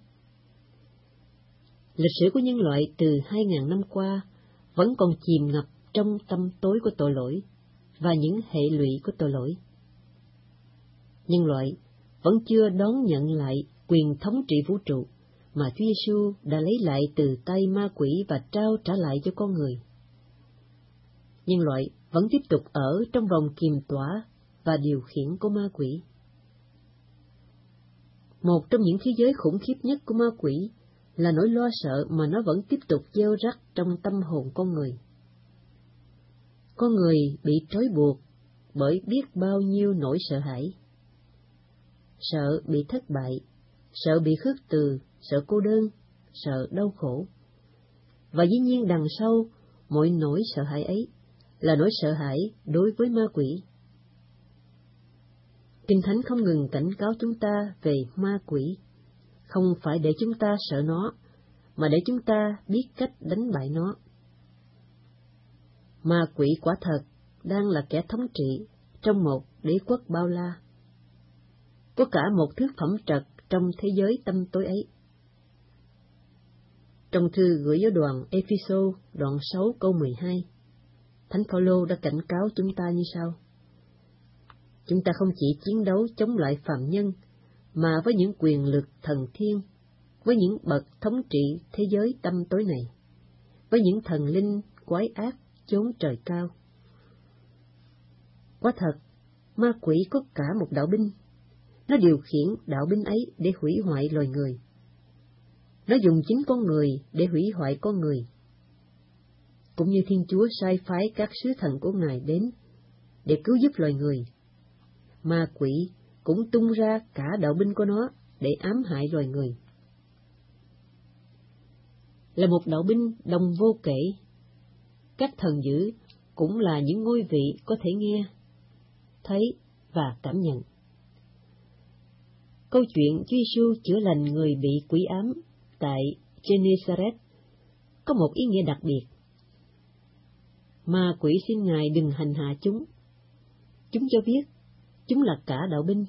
Lịch sử của nhân loại từ hai ngàn năm qua vẫn còn chìm ngập trong tăm tối của tội lỗi và những hệ lụy của tội lỗi. Nhân loại vẫn chưa đón nhận lại quyền thống trị vũ trụ mà Chúa Giêsu đã lấy lại từ tay ma quỷ và trao trả lại cho con người. Nhân loại vẫn tiếp tục ở trong vòng kiềm tỏa và điều khiển của ma quỷ. Một trong những thế giới khủng khiếp nhất của ma quỷ là nỗi lo sợ mà nó vẫn tiếp tục gieo rắc trong tâm hồn con người. Con người bị trói buộc bởi biết bao nhiêu nỗi sợ hãi. Sợ bị thất bại, sợ bị khước từ, sợ cô đơn, sợ đau khổ. Và dĩ nhiên đằng sau mọi nỗi sợ hãi ấy là nỗi sợ hãi đối với ma quỷ. Kinh Thánh không ngừng cảnh cáo chúng ta về ma quỷ, không phải để chúng ta sợ nó, mà để chúng ta biết cách đánh bại nó. Ma quỷ quả thật đang là kẻ thống trị trong một đế quốc bao la. Có cả một thước phẩm trật trong thế giới tâm tối ấy. Trong thư gửi giáo đoàn Ephesos đoạn sáu câu mười hai, Thánh Phaolô đã cảnh cáo chúng ta như sau: Chúng ta không chỉ chiến đấu chống lại phàm nhân, mà với những quyền lực thần thiên, với những bậc thống trị thế giới tâm tối này, với những thần linh quái ác chốn trời cao. Quả thật, ma quỷ có cả một đạo binh. Nó điều khiển đạo binh ấy để hủy hoại loài người. Nó dùng chính con người để hủy hoại con người. Cũng như Thiên Chúa sai phái các sứ thần của Ngài đến để cứu giúp loài người, ma quỷ cũng tung ra cả đạo binh của nó để ám hại loài người. Là một đạo binh đồng vô kể, các thần dữ cũng là những ngôi vị có thể nghe, thấy và cảm nhận. Câu chuyện Chúa Giêsu chữa lành người bị quỷ ám tại Gennesaret có một ý nghĩa đặc biệt. Ma quỷ xin Ngài đừng hành hạ chúng. Chúng cho biết chúng là cả đạo binh,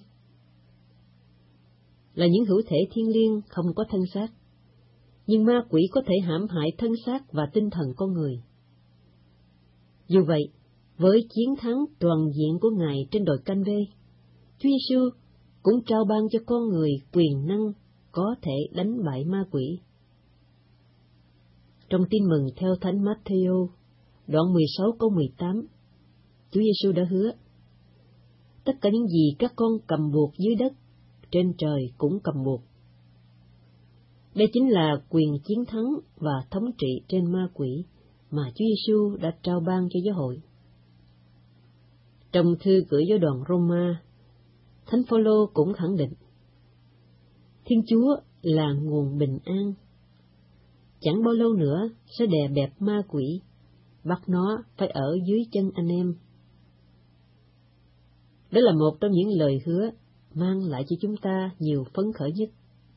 là những hữu thể thiên liêng không có thân xác, nhưng ma quỷ có thể hãm hại thân xác và tinh thần con người. Dù vậy, với chiến thắng toàn diện của Ngài trên đồi Canh Vê, Chúa Giêsu cũng trao ban cho con người quyền năng có thể đánh bại ma quỷ. Trong Tin mừng theo Thánh Matthew, đoạn mười sáu câu mười tám, Chúa Giêsu đã hứa: Tất cả những gì các con cầm buộc dưới đất, trên trời cũng cầm buộc. Đây chính là quyền chiến thắng và thống trị trên ma quỷ mà Chúa Giêsu đã trao ban cho giáo hội. Trong thư gửi giáo đoàn Roma, Thánh Phaolô cũng khẳng định: Thiên Chúa là nguồn bình an. Chẳng bao lâu nữa sẽ đè bẹp ma quỷ, bắt nó phải ở dưới chân anh em. Đó là một trong những lời hứa mang lại cho chúng ta nhiều phấn khởi nhất.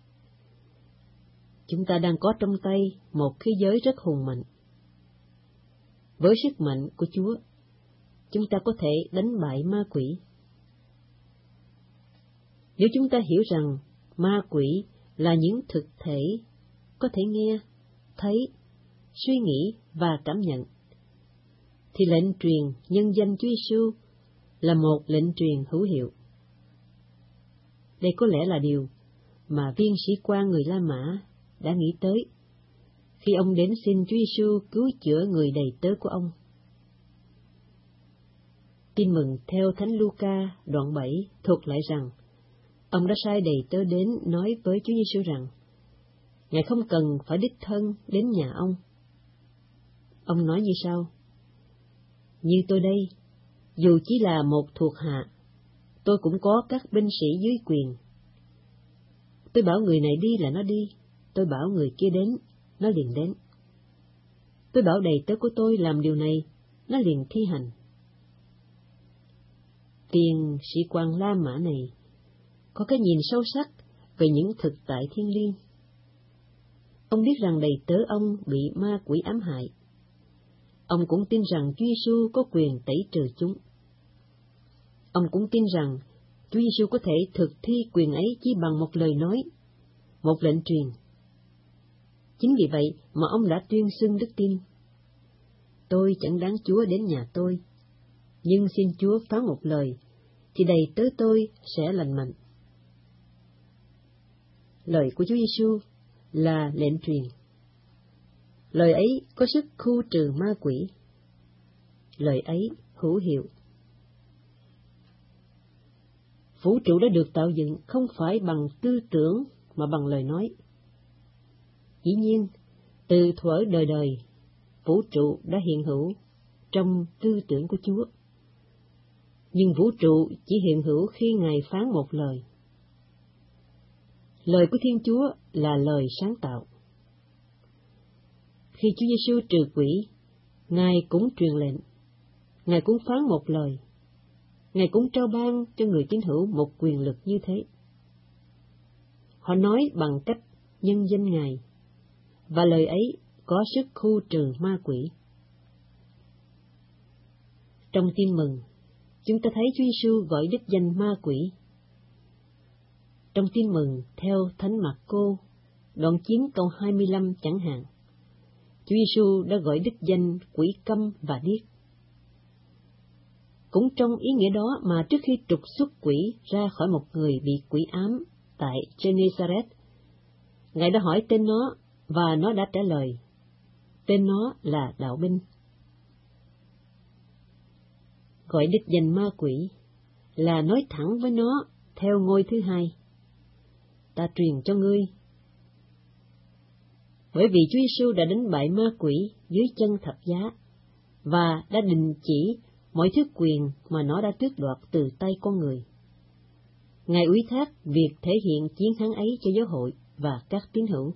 Chúng ta đang có trong tay một thế giới rất hùng mạnh. Với sức mạnh của Chúa, chúng ta có thể đánh bại ma quỷ. Nếu chúng ta hiểu rằng ma quỷ là những thực thể có thể nghe, thấy, suy nghĩ và cảm nhận, thì lệnh truyền nhân danh Chúa Giêsu là một lệnh truyền hữu hiệu. Đây có lẽ là điều mà viên sĩ quan người La Mã đã nghĩ tới khi ông đến xin Chúa Giêsu cứu chữa người đầy tớ của ông. Tin mừng theo Thánh Luca đoạn bảy thuật lại rằng, ông đã sai đầy tớ đến nói với Chúa Giêsu rằng, Ngài không cần phải đích thân đến nhà ông. Ông nói như sau: Như tôi đây, dù chỉ là một thuộc hạ, tôi cũng có các binh sĩ dưới quyền. Tôi bảo người này đi là nó đi, tôi bảo người kia đến, nó liền đến. Tôi bảo đầy tớ của tôi làm điều này, nó liền thi hành. Viên sĩ quan La Mã này có cái nhìn sâu sắc về những thực tại thiêng liêng. Ông biết rằng đầy tớ ông bị ma quỷ ám hại. Ông cũng tin rằng Chúa Giêsu có quyền tẩy trừ chúng. Ông cũng tin rằng Chúa Giêsu có thể thực thi quyền ấy chỉ bằng một lời nói, một lệnh truyền. Chính vì vậy mà ông đã tuyên xưng đức tin: Tôi chẳng đáng Chúa đến nhà tôi, nhưng xin Chúa phán một lời, thì đầy tớ tôi sẽ lành mạnh. Lời của Chúa Giêsu là lệnh truyền. Lời ấy có sức khu trừ ma quỷ. Lời ấy hữu hiệu. Vũ trụ đã được tạo dựng không phải bằng tư tưởng mà bằng lời nói. Dĩ nhiên, từ thuở đời đời, vũ trụ đã hiện hữu trong tư tưởng của Chúa. Nhưng vũ trụ chỉ hiện hữu khi Ngài phán một lời. Lời của Thiên Chúa là lời sáng tạo. Khi Chúa Giêsu trừ quỷ, Ngài cũng truyền lệnh, Ngài cũng phán một lời, Ngài cũng trao ban cho người tín hữu một quyền lực như thế. Họ nói bằng cách nhân danh Ngài, và lời ấy có sức khu trừ ma quỷ. Trong Tin mừng, chúng ta thấy Chúa Giêsu gọi đích danh ma quỷ. Trong Tin mừng theo Thánh Mạc-cô, đoạn chín câu hai mươi lăm chẳng hạn, Chúa Giêsu đã gọi đích danh quỷ câm và điếc. Cũng trong ý nghĩa đó mà trước khi trục xuất quỷ ra khỏi một người bị quỷ ám tại Gennesaret, Ngài đã hỏi tên nó và nó đã trả lời. Tên nó là Đạo Binh. Gọi đích danh ma quỷ là nói thẳng với nó theo ngôi thứ hai: Ta truyền cho ngươi. Bởi vì Chúa Giêsu đã đánh bại ma quỷ dưới chân thập giá và đã đình chỉ mọi thứ quyền mà nó đã tước đoạt từ tay con người. Ngài ủy thác việc thể hiện chiến thắng ấy cho giáo hội và các tín hữu.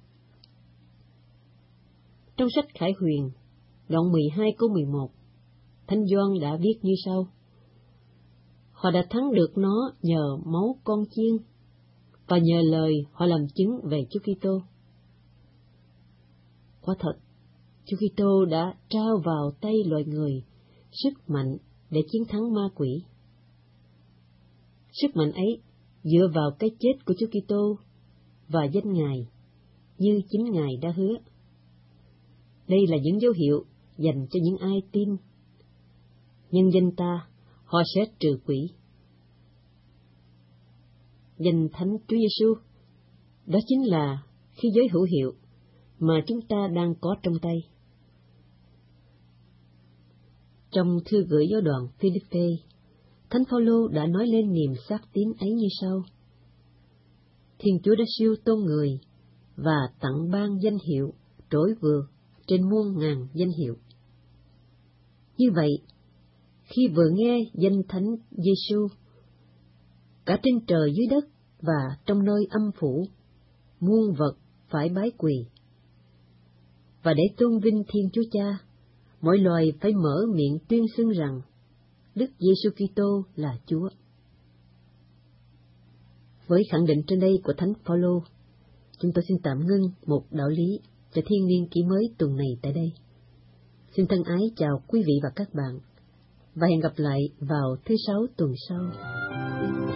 Trong sách Khải Huyền, đoạn mười hai câu mười một, Thánh Gioan đã viết như sau: Họ đã thắng được nó nhờ máu con chiên, và nhờ lời họ làm chứng về Chúa Kitô. Quả thật, Chúa Kitô đã trao vào tay loài người sức mạnh để chiến thắng ma quỷ. Sức mạnh ấy dựa vào cái chết của Chúa Kitô và danh Ngài, như chính Ngài đã hứa. Đây là những dấu hiệu dành cho những ai tin. Nhân danh ta, họ sẽ trừ quỷ. Danh Thánh Chúa Giêsu, đó chính là khí giới hữu hiệu mà chúng ta đang có trong tay. Trong thư gửi giáo đoàn Philippe, Thánh Phaolô đã nói lên niềm xác tín ấy như sau: Thiên Chúa đã siêu tôn người và tặng ban danh hiệu trỗi vừa trên muôn ngàn danh hiệu. Như vậy, khi vừa nghe danh Thánh Giêsu, cả trên trời dưới đất và trong nơi âm phủ, muôn vật phải bái quỳ. Và để tôn vinh Thiên Chúa Cha, mọi loài phải mở miệng tuyên xưng rằng Đức Giêsu Kitô là Chúa. Với khẳng định trên đây của Thánh Phaolô, chúng tôi xin tạm ngưng một đạo lý cho thiên niên kỷ mới tuần này tại đây. Xin thân ái chào quý vị và các bạn, và hẹn gặp lại vào thứ Sáu tuần sau.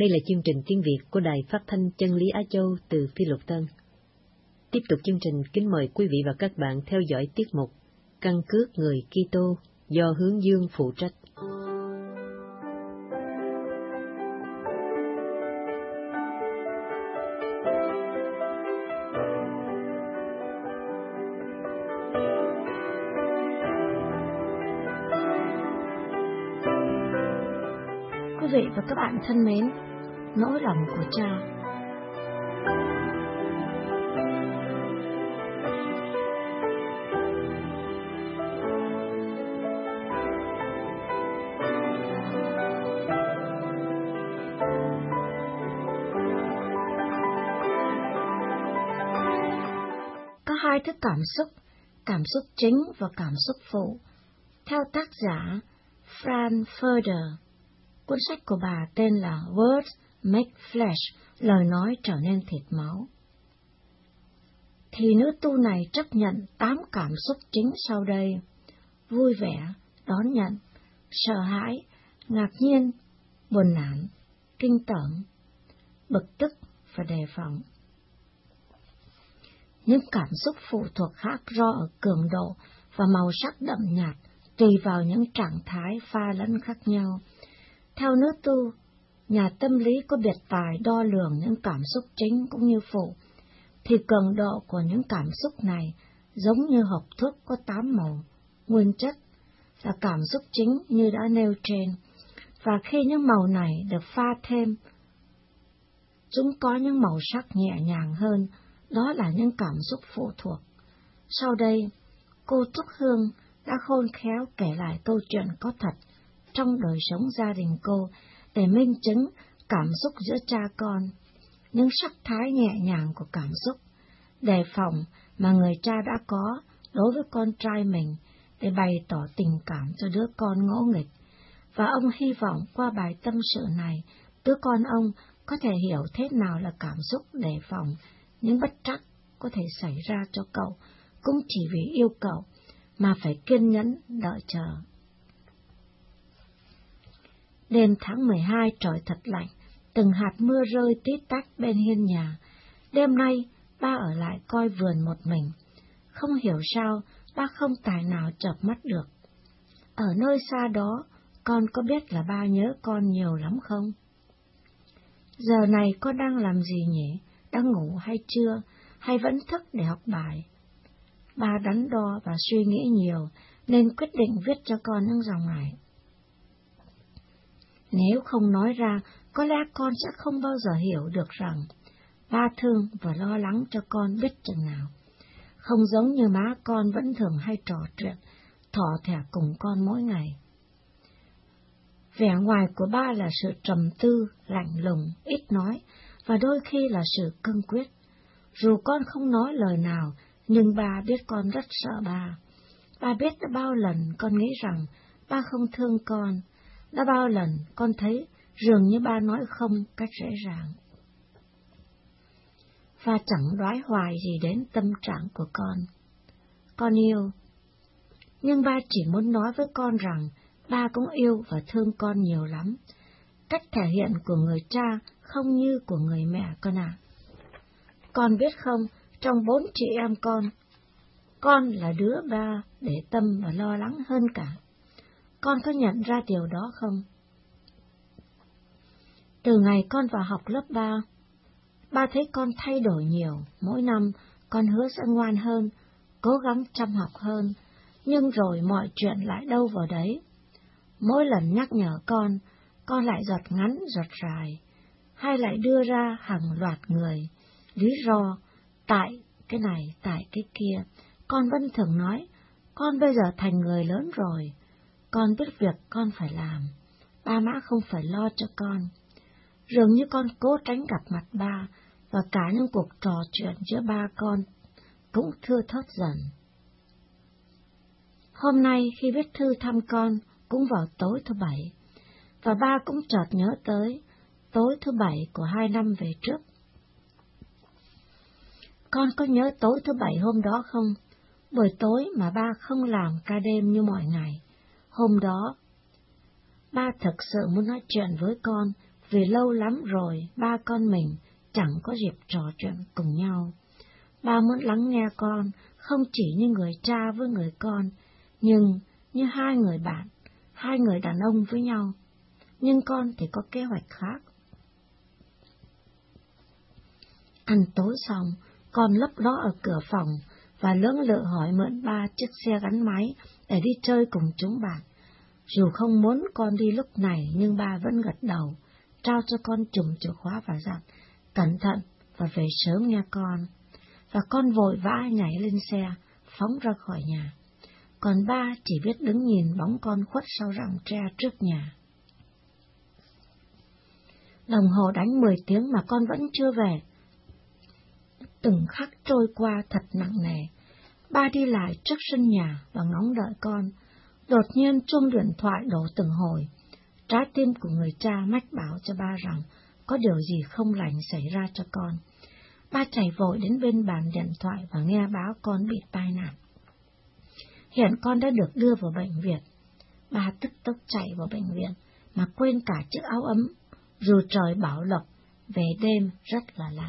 Đây là chương trình tiếng Việt của Đài Phát thanh Chân lý Á Châu từ Phi Luật Tân. Tiếp tục chương trình, kính mời quý vị và các bạn theo dõi tiết mục Căn cước người Kitô do Hướng Dương phụ trách. Quý vị và các bạn thân mến, nỗi lòng của Cha. Có hai thứ cảm xúc, cảm xúc chính và cảm xúc phụ. Theo tác giả Frank Furter, cuốn sách của bà tên là Words Make Flesh, lời nói trở nên thịt máu. Thì nữ tu này chấp nhận tám cảm xúc chính sau đây: vui vẻ, đón nhận, sợ hãi, ngạc nhiên, buồn nản, kinh tởm, bực tức và đề phòng. Những cảm xúc phụ thuộc khác do ở cường độ và màu sắc đậm nhạt, tùy vào những trạng thái pha lẫn khác nhau. Theo nữ tu, nhà tâm lý có biệt tài đo lường những cảm xúc chính cũng như phụ, thì cường độ của những cảm xúc này giống như hộp thuốc có tám màu, nguyên chất là cảm xúc chính như đã nêu trên, và khi những màu này được pha thêm, chúng có những màu sắc nhẹ nhàng hơn, đó là những cảm xúc phụ thuộc. Sau đây, cô Trúc Hương đã khôn khéo kể lại câu chuyện có thật trong đời sống gia đình cô để minh chứng cảm xúc giữa cha con, những sắc thái nhẹ nhàng của cảm xúc, đề phòng mà người cha đã có đối với con trai mình để bày tỏ tình cảm cho đứa con ngỗ nghịch, và ông hy vọng qua bài tâm sự này, đứa con ông có thể hiểu thế nào là cảm xúc đề phòng, những bất trắc có thể xảy ra cho cậu, cũng chỉ vì yêu cậu mà phải kiên nhẫn đợi chờ. Đêm tháng mười hai trời thật lạnh, từng hạt mưa rơi tít tách bên hiên nhà. Đêm nay, ba ở lại coi vườn một mình. Không hiểu sao, ba không tài nào chợp mắt được. Ở nơi xa đó, con có biết là ba nhớ con nhiều lắm không? Giờ này con đang làm gì nhỉ? Đang ngủ hay chưa? Hay vẫn thức để học bài? Ba đắn đo và suy nghĩ nhiều, nên quyết định viết cho con những dòng này. Nếu không nói ra, có lẽ con sẽ không bao giờ hiểu được rằng ba thương và lo lắng cho con biết chừng nào. Không giống như má con vẫn thường hay trò chuyện, thỏ thẻ cùng con mỗi ngày. Vẻ ngoài của ba là sự trầm tư, lạnh lùng, ít nói, và đôi khi là sự cương quyết. Dù con không nói lời nào, nhưng ba biết con rất sợ ba. Ba biết đã bao lần con nghĩ rằng ba không thương con, đã bao lần con thấy dường như ba nói không cách dễ dàng. Và chẳng đoái hoài gì đến tâm trạng của con. Con yêu, nhưng ba chỉ muốn nói với con rằng ba cũng yêu và thương con nhiều lắm. Cách thể hiện của người cha không như của người mẹ con ạ. À. Con biết không, trong bốn chị em con, con là đứa ba để tâm và lo lắng hơn cả. Con có nhận ra điều đó không? Từ ngày con vào học lớp ba, ba thấy con thay đổi nhiều. Mỗi năm, con hứa sẽ ngoan hơn, cố gắng chăm học hơn, nhưng rồi mọi chuyện lại đâu vào đấy. Mỗi lần nhắc nhở con, con lại giật ngắn giật dài, hay lại đưa ra hàng loạt người, lý do, tại cái này, tại cái kia. Con vẫn thường nói, con bây giờ thành người lớn rồi, con biết việc con phải làm, ba má không phải lo cho con. Dường như con cố tránh gặp mặt ba, và cả những cuộc trò chuyện giữa ba con cũng thưa thớt dần. Hôm nay khi viết thư thăm con, cũng vào tối thứ bảy, và ba cũng chợt nhớ tới tối thứ bảy của hai năm về trước. Con có nhớ tối thứ bảy hôm đó không? Buổi tối mà ba không làm ca đêm như mọi ngày. Hôm đó, ba thực sự muốn nói chuyện với con vì lâu lắm rồi ba con mình chẳng có dịp trò chuyện cùng nhau. Ba muốn lắng nghe con, không chỉ như người cha với người con, nhưng như hai người bạn, hai người đàn ông với nhau. Nhưng con thì có kế hoạch khác. Ăn tối xong, con lấp ló ở cửa phòng và lưỡng lự hỏi mượn ba chiếc xe gắn máy để đi chơi cùng chúng bạn. Dù không muốn con đi lúc này, nhưng ba vẫn gật đầu, trao cho con chùm chìa khóa và dặn, cẩn thận và về sớm nha con. Và con vội vã nhảy lên xe, phóng ra khỏi nhà. Còn ba chỉ biết đứng nhìn bóng con khuất sau rặng tre trước nhà. Đồng hồ đánh mười tiếng mà con vẫn chưa về. Từng khắc trôi qua thật nặng nề. Ba đi lại trước sân nhà và ngóng đợi con. Đột nhiên chuông điện thoại đổ từng hồi. Trái tim của người cha mách bảo cho ba rằng có điều gì không lành xảy ra cho con. Ba chạy vội đến bên bàn điện thoại và nghe báo con bị tai nạn. Hiện con đã được đưa vào bệnh viện. Ba tức tốc chạy vào bệnh viện mà quên cả chiếc áo ấm, dù trời bảo lộc, về đêm rất là lạnh.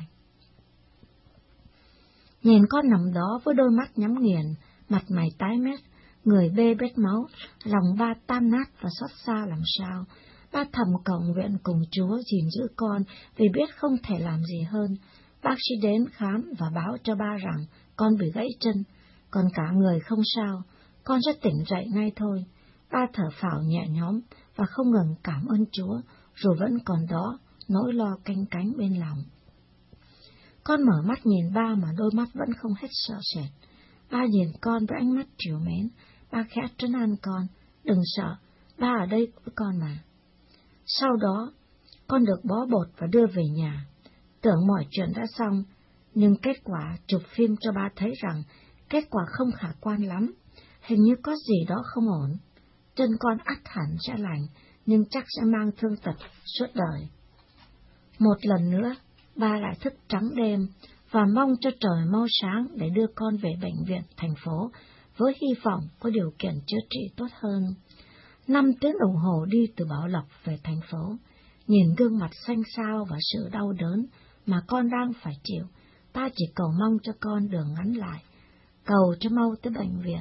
Nhìn con nằm đó với đôi mắt nhắm nghiền, mặt mày tái mét, người bê bết máu, lòng ba tan nát và xót xa làm sao. Ba thầm cầu nguyện cùng Chúa gìn giữ con vì biết không thể làm gì hơn. Bác sĩ đến khám và báo cho ba rằng con bị gãy chân, còn cả người không sao, con sẽ tỉnh dậy ngay thôi. Ba thở phào nhẹ nhõm và không ngừng cảm ơn Chúa, rồi vẫn còn đó nỗi lo canh cánh bên lòng. Con mở mắt nhìn ba mà đôi mắt vẫn không hết sợ sệt. Ba nhìn con với ánh mắt trìu mến, ba khẽ trấn an con, đừng sợ, ba ở đây với con mà. Sau đó, con được bó bột và đưa về nhà. Tưởng mọi chuyện đã xong, nhưng kết quả chụp phim cho ba thấy rằng kết quả không khả quan lắm, hình như có gì đó không ổn. Chân con ắt hẳn sẽ lành, nhưng chắc sẽ mang thương tật suốt đời. Một lần nữa, ba lại thức trắng đêm và mong cho trời mau sáng để đưa con về bệnh viện thành phố với hy vọng có điều kiện chữa trị tốt hơn. Năm tiếng đồng hồ đi từ Bảo Lộc về thành phố, nhìn gương mặt xanh xao và sự đau đớn mà con đang phải chịu, ba chỉ cầu mong cho con đường ngắn lại, cầu cho mau tới bệnh viện.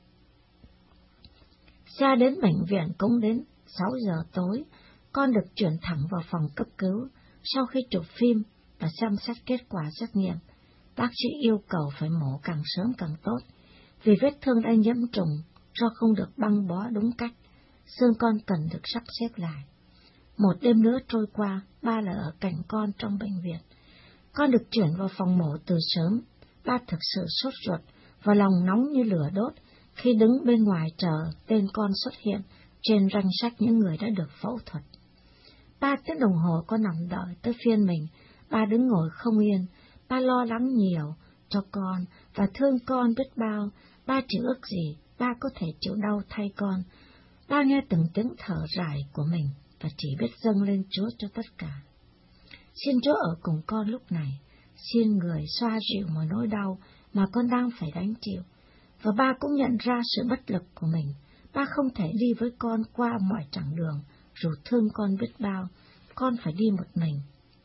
Xe đến bệnh viện cũng đến sáu giờ tối, con được chuyển thẳng vào phòng cấp cứu. Sau khi chụp phim và xem xét kết quả xét nghiệm, bác sĩ yêu cầu phải mổ càng sớm càng tốt, vì vết thương đã nhiễm trùng do không được băng bó đúng cách, xương con cần được sắp xếp lại. Một đêm nữa trôi qua, ba là ở cạnh con trong bệnh viện. Con được chuyển vào phòng mổ từ sớm, ba thực sự sốt ruột và lòng nóng như lửa đốt khi đứng bên ngoài chờ tên con xuất hiện trên danh sách những người đã được phẫu thuật. Ba tiếng đồng hồ con nằm đợi tới phiên mình, ba đứng ngồi không yên, ba lo lắng nhiều cho con và thương con biết bao. Ba chỉ ước gì ba có thể chịu đau thay con. Ba nghe từng tiếng thở dài của mình và chỉ biết dâng lên Chúa cho tất cả. Xin Chúa ở cùng con lúc này, xin người xoa dịu mọi nỗi đau mà con đang phải gánh chịu. Và ba cũng nhận ra sự bất lực của mình. Ba không thể đi với con qua mọi chặng đường, dù thương con biết bao, con phải đi một mình.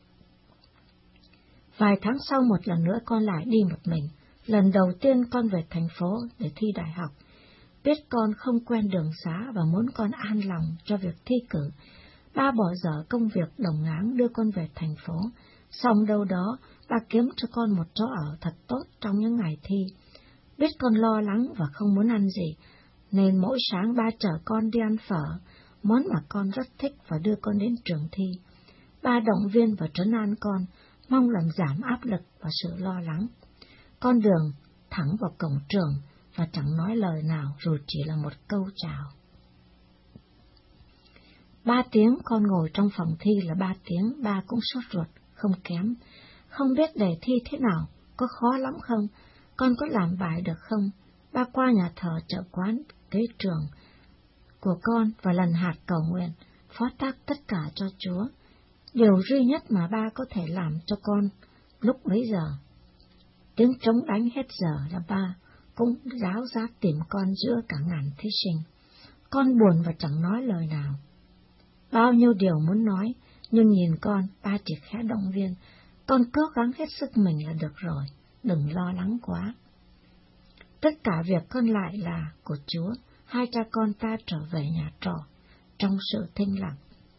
Vài tháng sau một lần nữa con lại đi một mình. Lần đầu tiên con về thành phố để thi đại học. Biết con không quen đường xá và muốn con an lòng cho việc thi cử, ba bỏ dở công việc đồng áng đưa con về thành phố. Xong đâu đó, ba kiếm cho con một chỗ ở thật tốt trong những ngày thi. Biết con lo lắng và không muốn ăn gì, nên mỗi sáng ba chở con đi ăn phở, món mà con rất thích, và đưa con đến trường thi. Ba động viên và trấn an con, mong làm giảm áp lực và sự lo lắng. Con đường thẳng vào cổng trường và chẳng nói lời nào, rồi chỉ là một câu chào. Ba tiếng con ngồi trong phòng thi là ba tiếng, ba cũng sốt ruột, không kém. Không biết đề thi thế nào, có khó lắm không? Con có làm bài được không? Ba qua nhà thờ chợ quán kế trường của con và lần hạt cầu nguyện, phó thác tất cả cho Chúa. Điều duy nhất mà ba có thể làm cho con lúc bấy giờ. Tiếng trống đánh hết giờ là ba cũng ráo rát tìm con giữa cả ngàn thí sinh. Con buồn và chẳng nói lời nào. Bao nhiêu điều muốn nói, Nhưng nhìn con, ba chỉ khẽ động viên, con cố gắng hết sức mình là được rồi, đừng lo lắng quá. Tất cả việc con lại là của Chúa. Hai cha con ta trở về nhà trọ trong sự thinh lặng.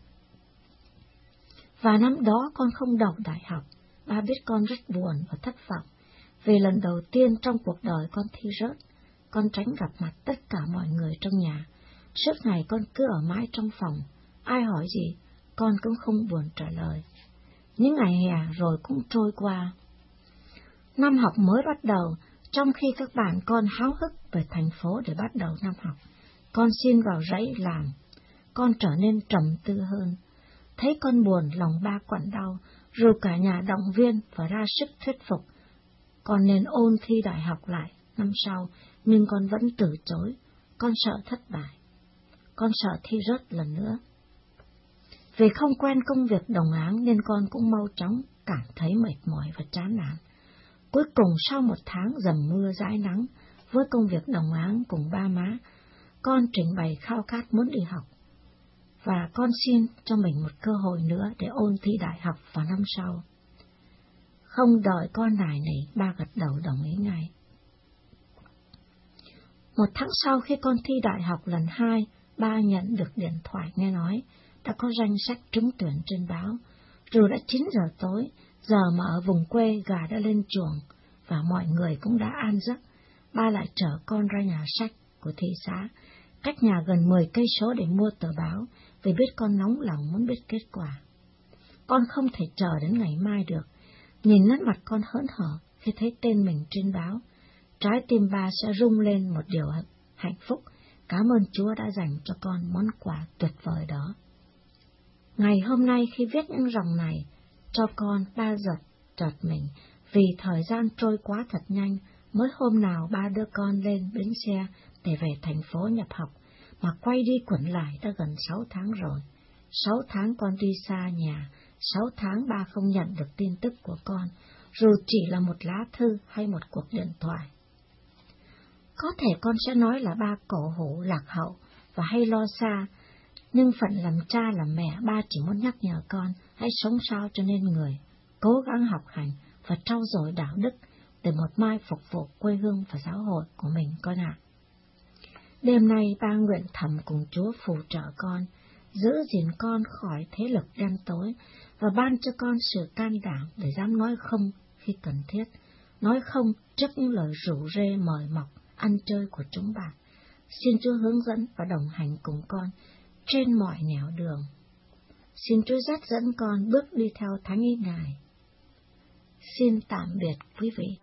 Và năm đó con không đậu đại học. Ba biết con rất buồn và thất vọng, vì lần đầu tiên trong cuộc đời con thi rớt. Con tránh gặp mặt tất cả mọi người trong nhà. Suốt ngày con cứ ở mãi trong phòng. Ai hỏi gì, con cũng không buồn trả lời. Những ngày hè rồi cũng trôi qua. Năm học mới bắt đầu, trong khi các bạn con háo hức về thành phố để bắt đầu năm học, con xin vào rẫy làm. Con trở nên trầm tư hơn. Thấy con buồn, lòng ba quặn đau, rồi cả nhà động viên và ra sức thuyết phục. Con nên ôn thi đại học lại năm sau, nhưng con vẫn từ chối. Con sợ thất bại. Con sợ thi rớt lần nữa. Vì không quen công việc đồng áng nên con cũng mau chóng cảm thấy mệt mỏi và chán nản. Cuối cùng sau một tháng dầm mưa dãi nắng, với công việc đồng áng cùng ba má, con trình bày khao khát muốn đi học. Và con xin cho mình một cơ hội nữa để ôn thi đại học vào năm sau. Không đợi con nài nỉ, ba gật đầu đồng ý ngay. Một tháng sau khi con thi đại học lần hai, ba nhận được điện thoại nghe nói đã có danh sách trúng tuyển trên báo. Rồi đã chín giờ tối, giờ mà ở vùng quê gà đã lên chuồng và mọi người cũng đã an giấc. Ba lại chở con ra nhà sách của thị xã, cách nhà gần mười cây số để mua tờ báo, vì biết con nóng lòng muốn biết kết quả. Con không thể chờ đến ngày mai được. Nhìn nét mặt con hớn hở khi thấy tên mình trên báo, trái tim ba sẽ rung lên một điều hạnh phúc. Cảm ơn Chúa đã dành cho con món quà tuyệt vời đó. Ngày hôm nay khi viết những dòng này cho con, ba giật chợt mình, vì thời gian trôi quá thật nhanh. Mới hôm nào ba đưa con lên bến xe để về thành phố nhập học, mà quay đi quẩn lại đã gần sáu tháng rồi. Sáu tháng con đi xa nhà, sáu tháng ba không nhận được tin tức của con, dù chỉ là một lá thư hay một cuộc điện thoại. Có thể con sẽ nói là ba cổ hủ, lạc hậu và hay lo xa, nhưng phận làm cha làm mẹ, ba chỉ muốn nhắc nhở con hãy sống sao cho nên người, cố gắng học hành và trau dồi đạo đức để một mai phục vụ quê hương và giáo hội của mình con ạ. Đêm nay ba nguyện thầm cùng Chúa phù trợ con, giữ gìn con khỏi thế lực đen tối và ban cho con sự can đảm để dám nói không khi cần thiết, nói không trước những lời rủ rê mời mọc ăn chơi của chúng bạn. Xin Chúa hướng dẫn và đồng hành cùng con trên mọi nẻo đường. Xin Chúa dắt dẫn con bước đi theo thánh ý Ngài. Xin tạm biệt quý vị.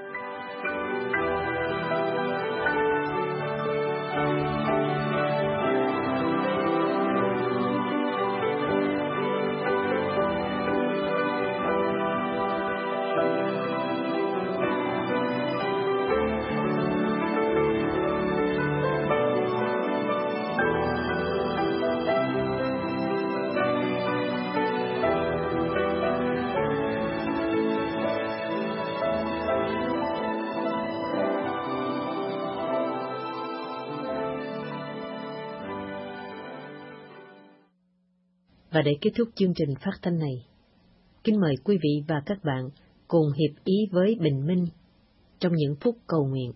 Và để kết thúc chương trình phát thanh này, kính mời quý vị và các bạn cùng hiệp ý với Bình Minh trong những phút cầu nguyện.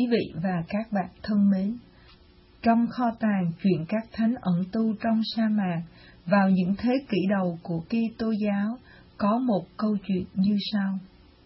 Quý vị và các bạn thân mến, trong kho tàng chuyện các thánh ẩn tu trong sa mạc vào những thế kỷ đầu của Kitô giáo có một câu chuyện như sau.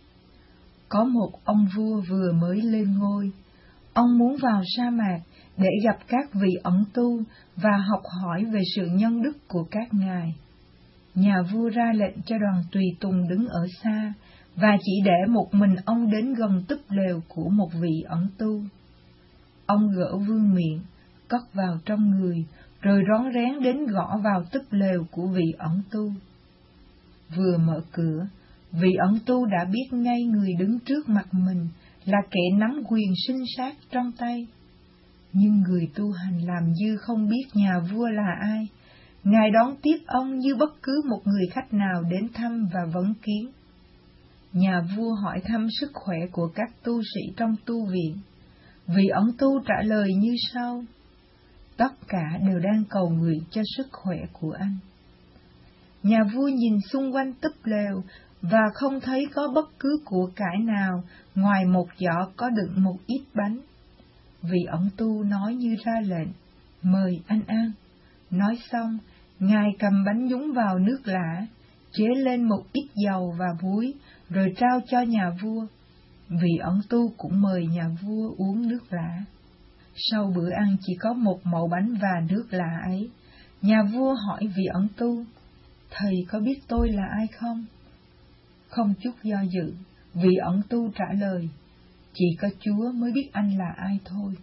Có một ông vua vừa mới lên ngôi. Ông muốn vào sa mạc để gặp các vị ẩn tu và học hỏi về sự nhân đức của các ngài. Nhà vua ra lệnh cho đoàn tùy tùng đứng ở xa và chỉ để một mình ông đến gần túp lều của một vị ẩn tu. Ông gỡ vương miện, cất vào trong người, rồi rón rén đến gõ vào túp lều của vị ẩn tu. Vừa mở cửa, vị ẩn tu đã biết ngay người đứng trước mặt mình là kẻ nắm quyền sinh sát trong tay. Nhưng người tu hành làm như không biết nhà vua là ai. Ngài đón tiếp ông như bất cứ một người khách nào đến thăm và vấn kiến. Nhà vua hỏi thăm sức khỏe của các tu sĩ trong tu viện. Vị ẩn tu trả lời như sau: tất cả đều đang cầu nguyện cho sức khỏe của anh. Nhà vua nhìn xung quanh túp lều và không thấy có bất cứ của cải nào ngoài một giỏ có đựng một ít bánh. Vị ẩn tu nói như ra lệnh: mời anh ăn. Nói xong, Ngài cầm bánh nhúng vào nước lã, chế lên một ít dầu và muối, rồi trao cho nhà vua. Vị ẩn tu cũng mời nhà vua uống nước lã. Sau bữa ăn chỉ có một mẩu bánh và nước lã ấy, nhà vua hỏi vị ẩn tu: thầy có biết tôi là ai không? Không chút do dự, vị ẩn tu trả lời: chỉ có Chúa mới biết anh là ai thôi.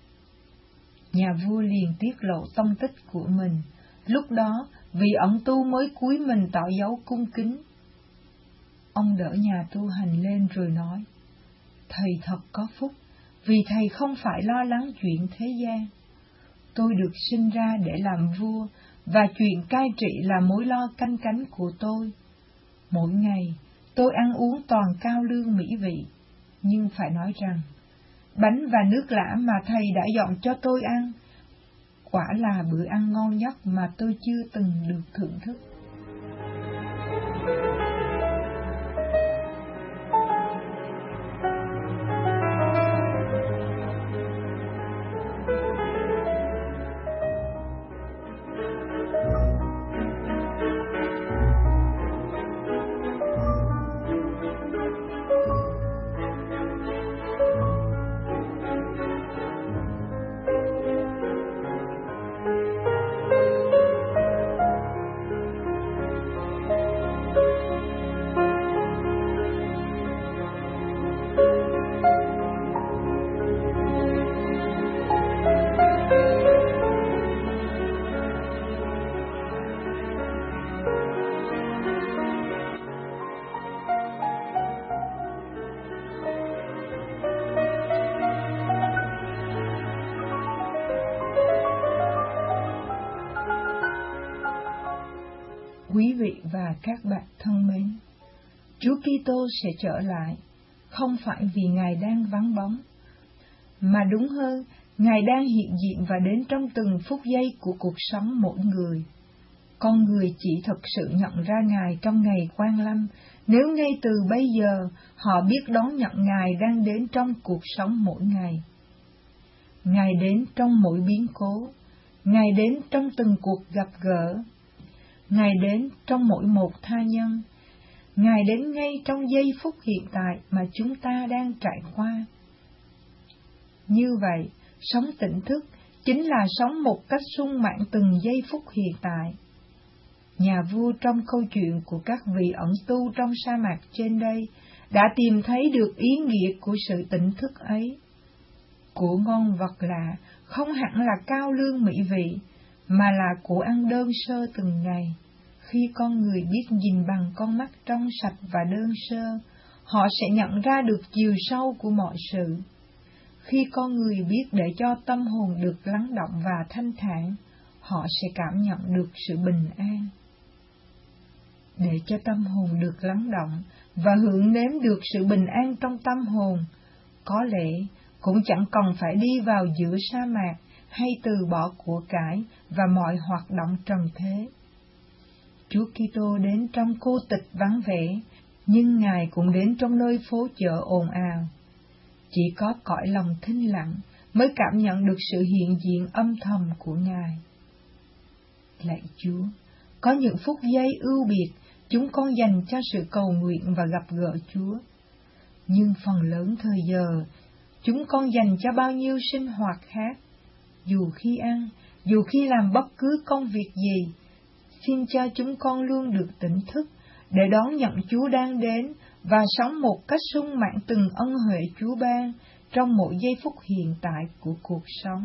Nhà vua liền tiết lộ tông tích của mình. Lúc đó, vị ẩn tu mới cúi mình tỏ dấu cung kính. Ông đỡ nhà tu hành lên rồi nói: thầy thật có phúc, vì thầy không phải lo lắng chuyện thế gian. Tôi được sinh ra để làm vua, và chuyện cai trị là mối lo canh cánh của tôi. Mỗi ngày, tôi ăn uống toàn cao lương mỹ vị, nhưng phải nói rằng, bánh và nước lã mà thầy đã dọn cho tôi ăn, quả là bữa ăn ngon nhất mà tôi chưa từng được thưởng thức. Quý vị và các bạn thân mến, Chúa Kitô sẽ trở lại, không phải vì Ngài đang vắng bóng, mà đúng hơn, Ngài đang hiện diện và đến trong từng phút giây của cuộc sống mỗi người. Con người chỉ thực sự nhận ra Ngài trong ngày Quan Lâm, nếu ngay từ bây giờ họ biết đón nhận Ngài đang đến trong cuộc sống mỗi ngày. Ngài đến trong mỗi biến cố, Ngài đến trong từng cuộc gặp gỡ, Ngài đến trong mỗi một tha nhân, Ngài đến ngay trong giây phút hiện tại mà chúng ta đang trải qua. Như vậy, sống tỉnh thức chính là sống một cách sung mãn từng giây phút hiện tại. Nhà vua trong câu chuyện của các vị ẩn tu trong sa mạc trên đây đã tìm thấy được ý nghĩa của sự tỉnh thức ấy. Của ngon vật lạ không hẳn là cao lương mỹ vị, mà là của ăn đơn sơ từng ngày. Khi con người biết nhìn bằng con mắt trong sạch và đơn sơ, họ sẽ nhận ra được chiều sâu của mọi sự. Khi con người biết để cho tâm hồn được lắng động và thanh thản, họ sẽ cảm nhận được sự bình an. Để cho tâm hồn được lắng động và hưởng nếm được sự bình an trong tâm hồn, có lẽ cũng chẳng cần phải đi vào giữa sa mạc hay từ bỏ của cải và mọi hoạt động trần thế. Chúa Kitô đến trong cô tịch vắng vẻ, nhưng Ngài cũng đến trong nơi phố chợ ồn ào. Chỉ có cõi lòng thinh lặng mới cảm nhận được sự hiện diện âm thầm của Ngài. Lạy Chúa, có những phút giây ưu biệt chúng con dành cho sự cầu nguyện và gặp gỡ Chúa. Nhưng phần lớn thời giờ, chúng con dành cho bao nhiêu sinh hoạt khác. Dù khi ăn, dù khi làm bất cứ công việc gì, xin cho chúng con luôn được tỉnh thức để đón nhận Chúa đang đến và sống một cách sung mãn từng ân huệ Chúa ban trong mỗi giây phút hiện tại của cuộc sống.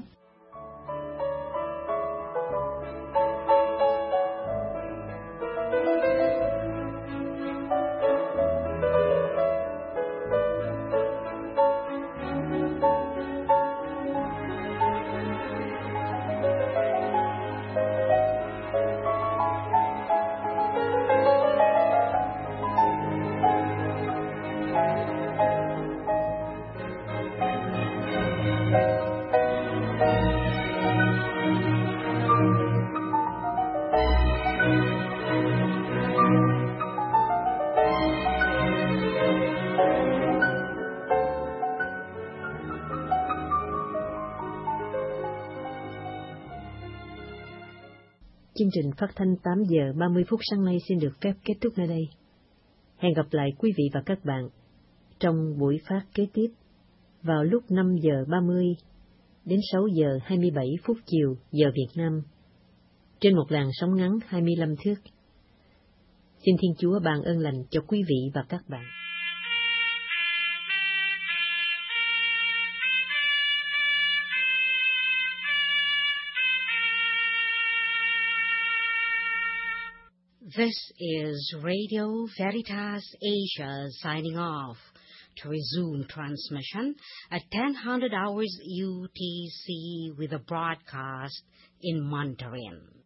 Chương trình phát thanh tám giờ ba mươi phút sáng nay xin được phép kết thúc nơi đây. Hẹn gặp lại quý vị và các bạn trong buổi phát kế tiếp vào lúc năm giờ ba mươi đến sáu giờ hai mươi bảy phút chiều giờ Việt Nam trên một làn sóng ngắn hai mươi lăm thước. Xin Thiên Chúa ban ơn lành cho quý vị và các bạn. This is Radio Veritas Asia signing off. To resume transmission at ten hundred hours U T C with a broadcast in Mandarin.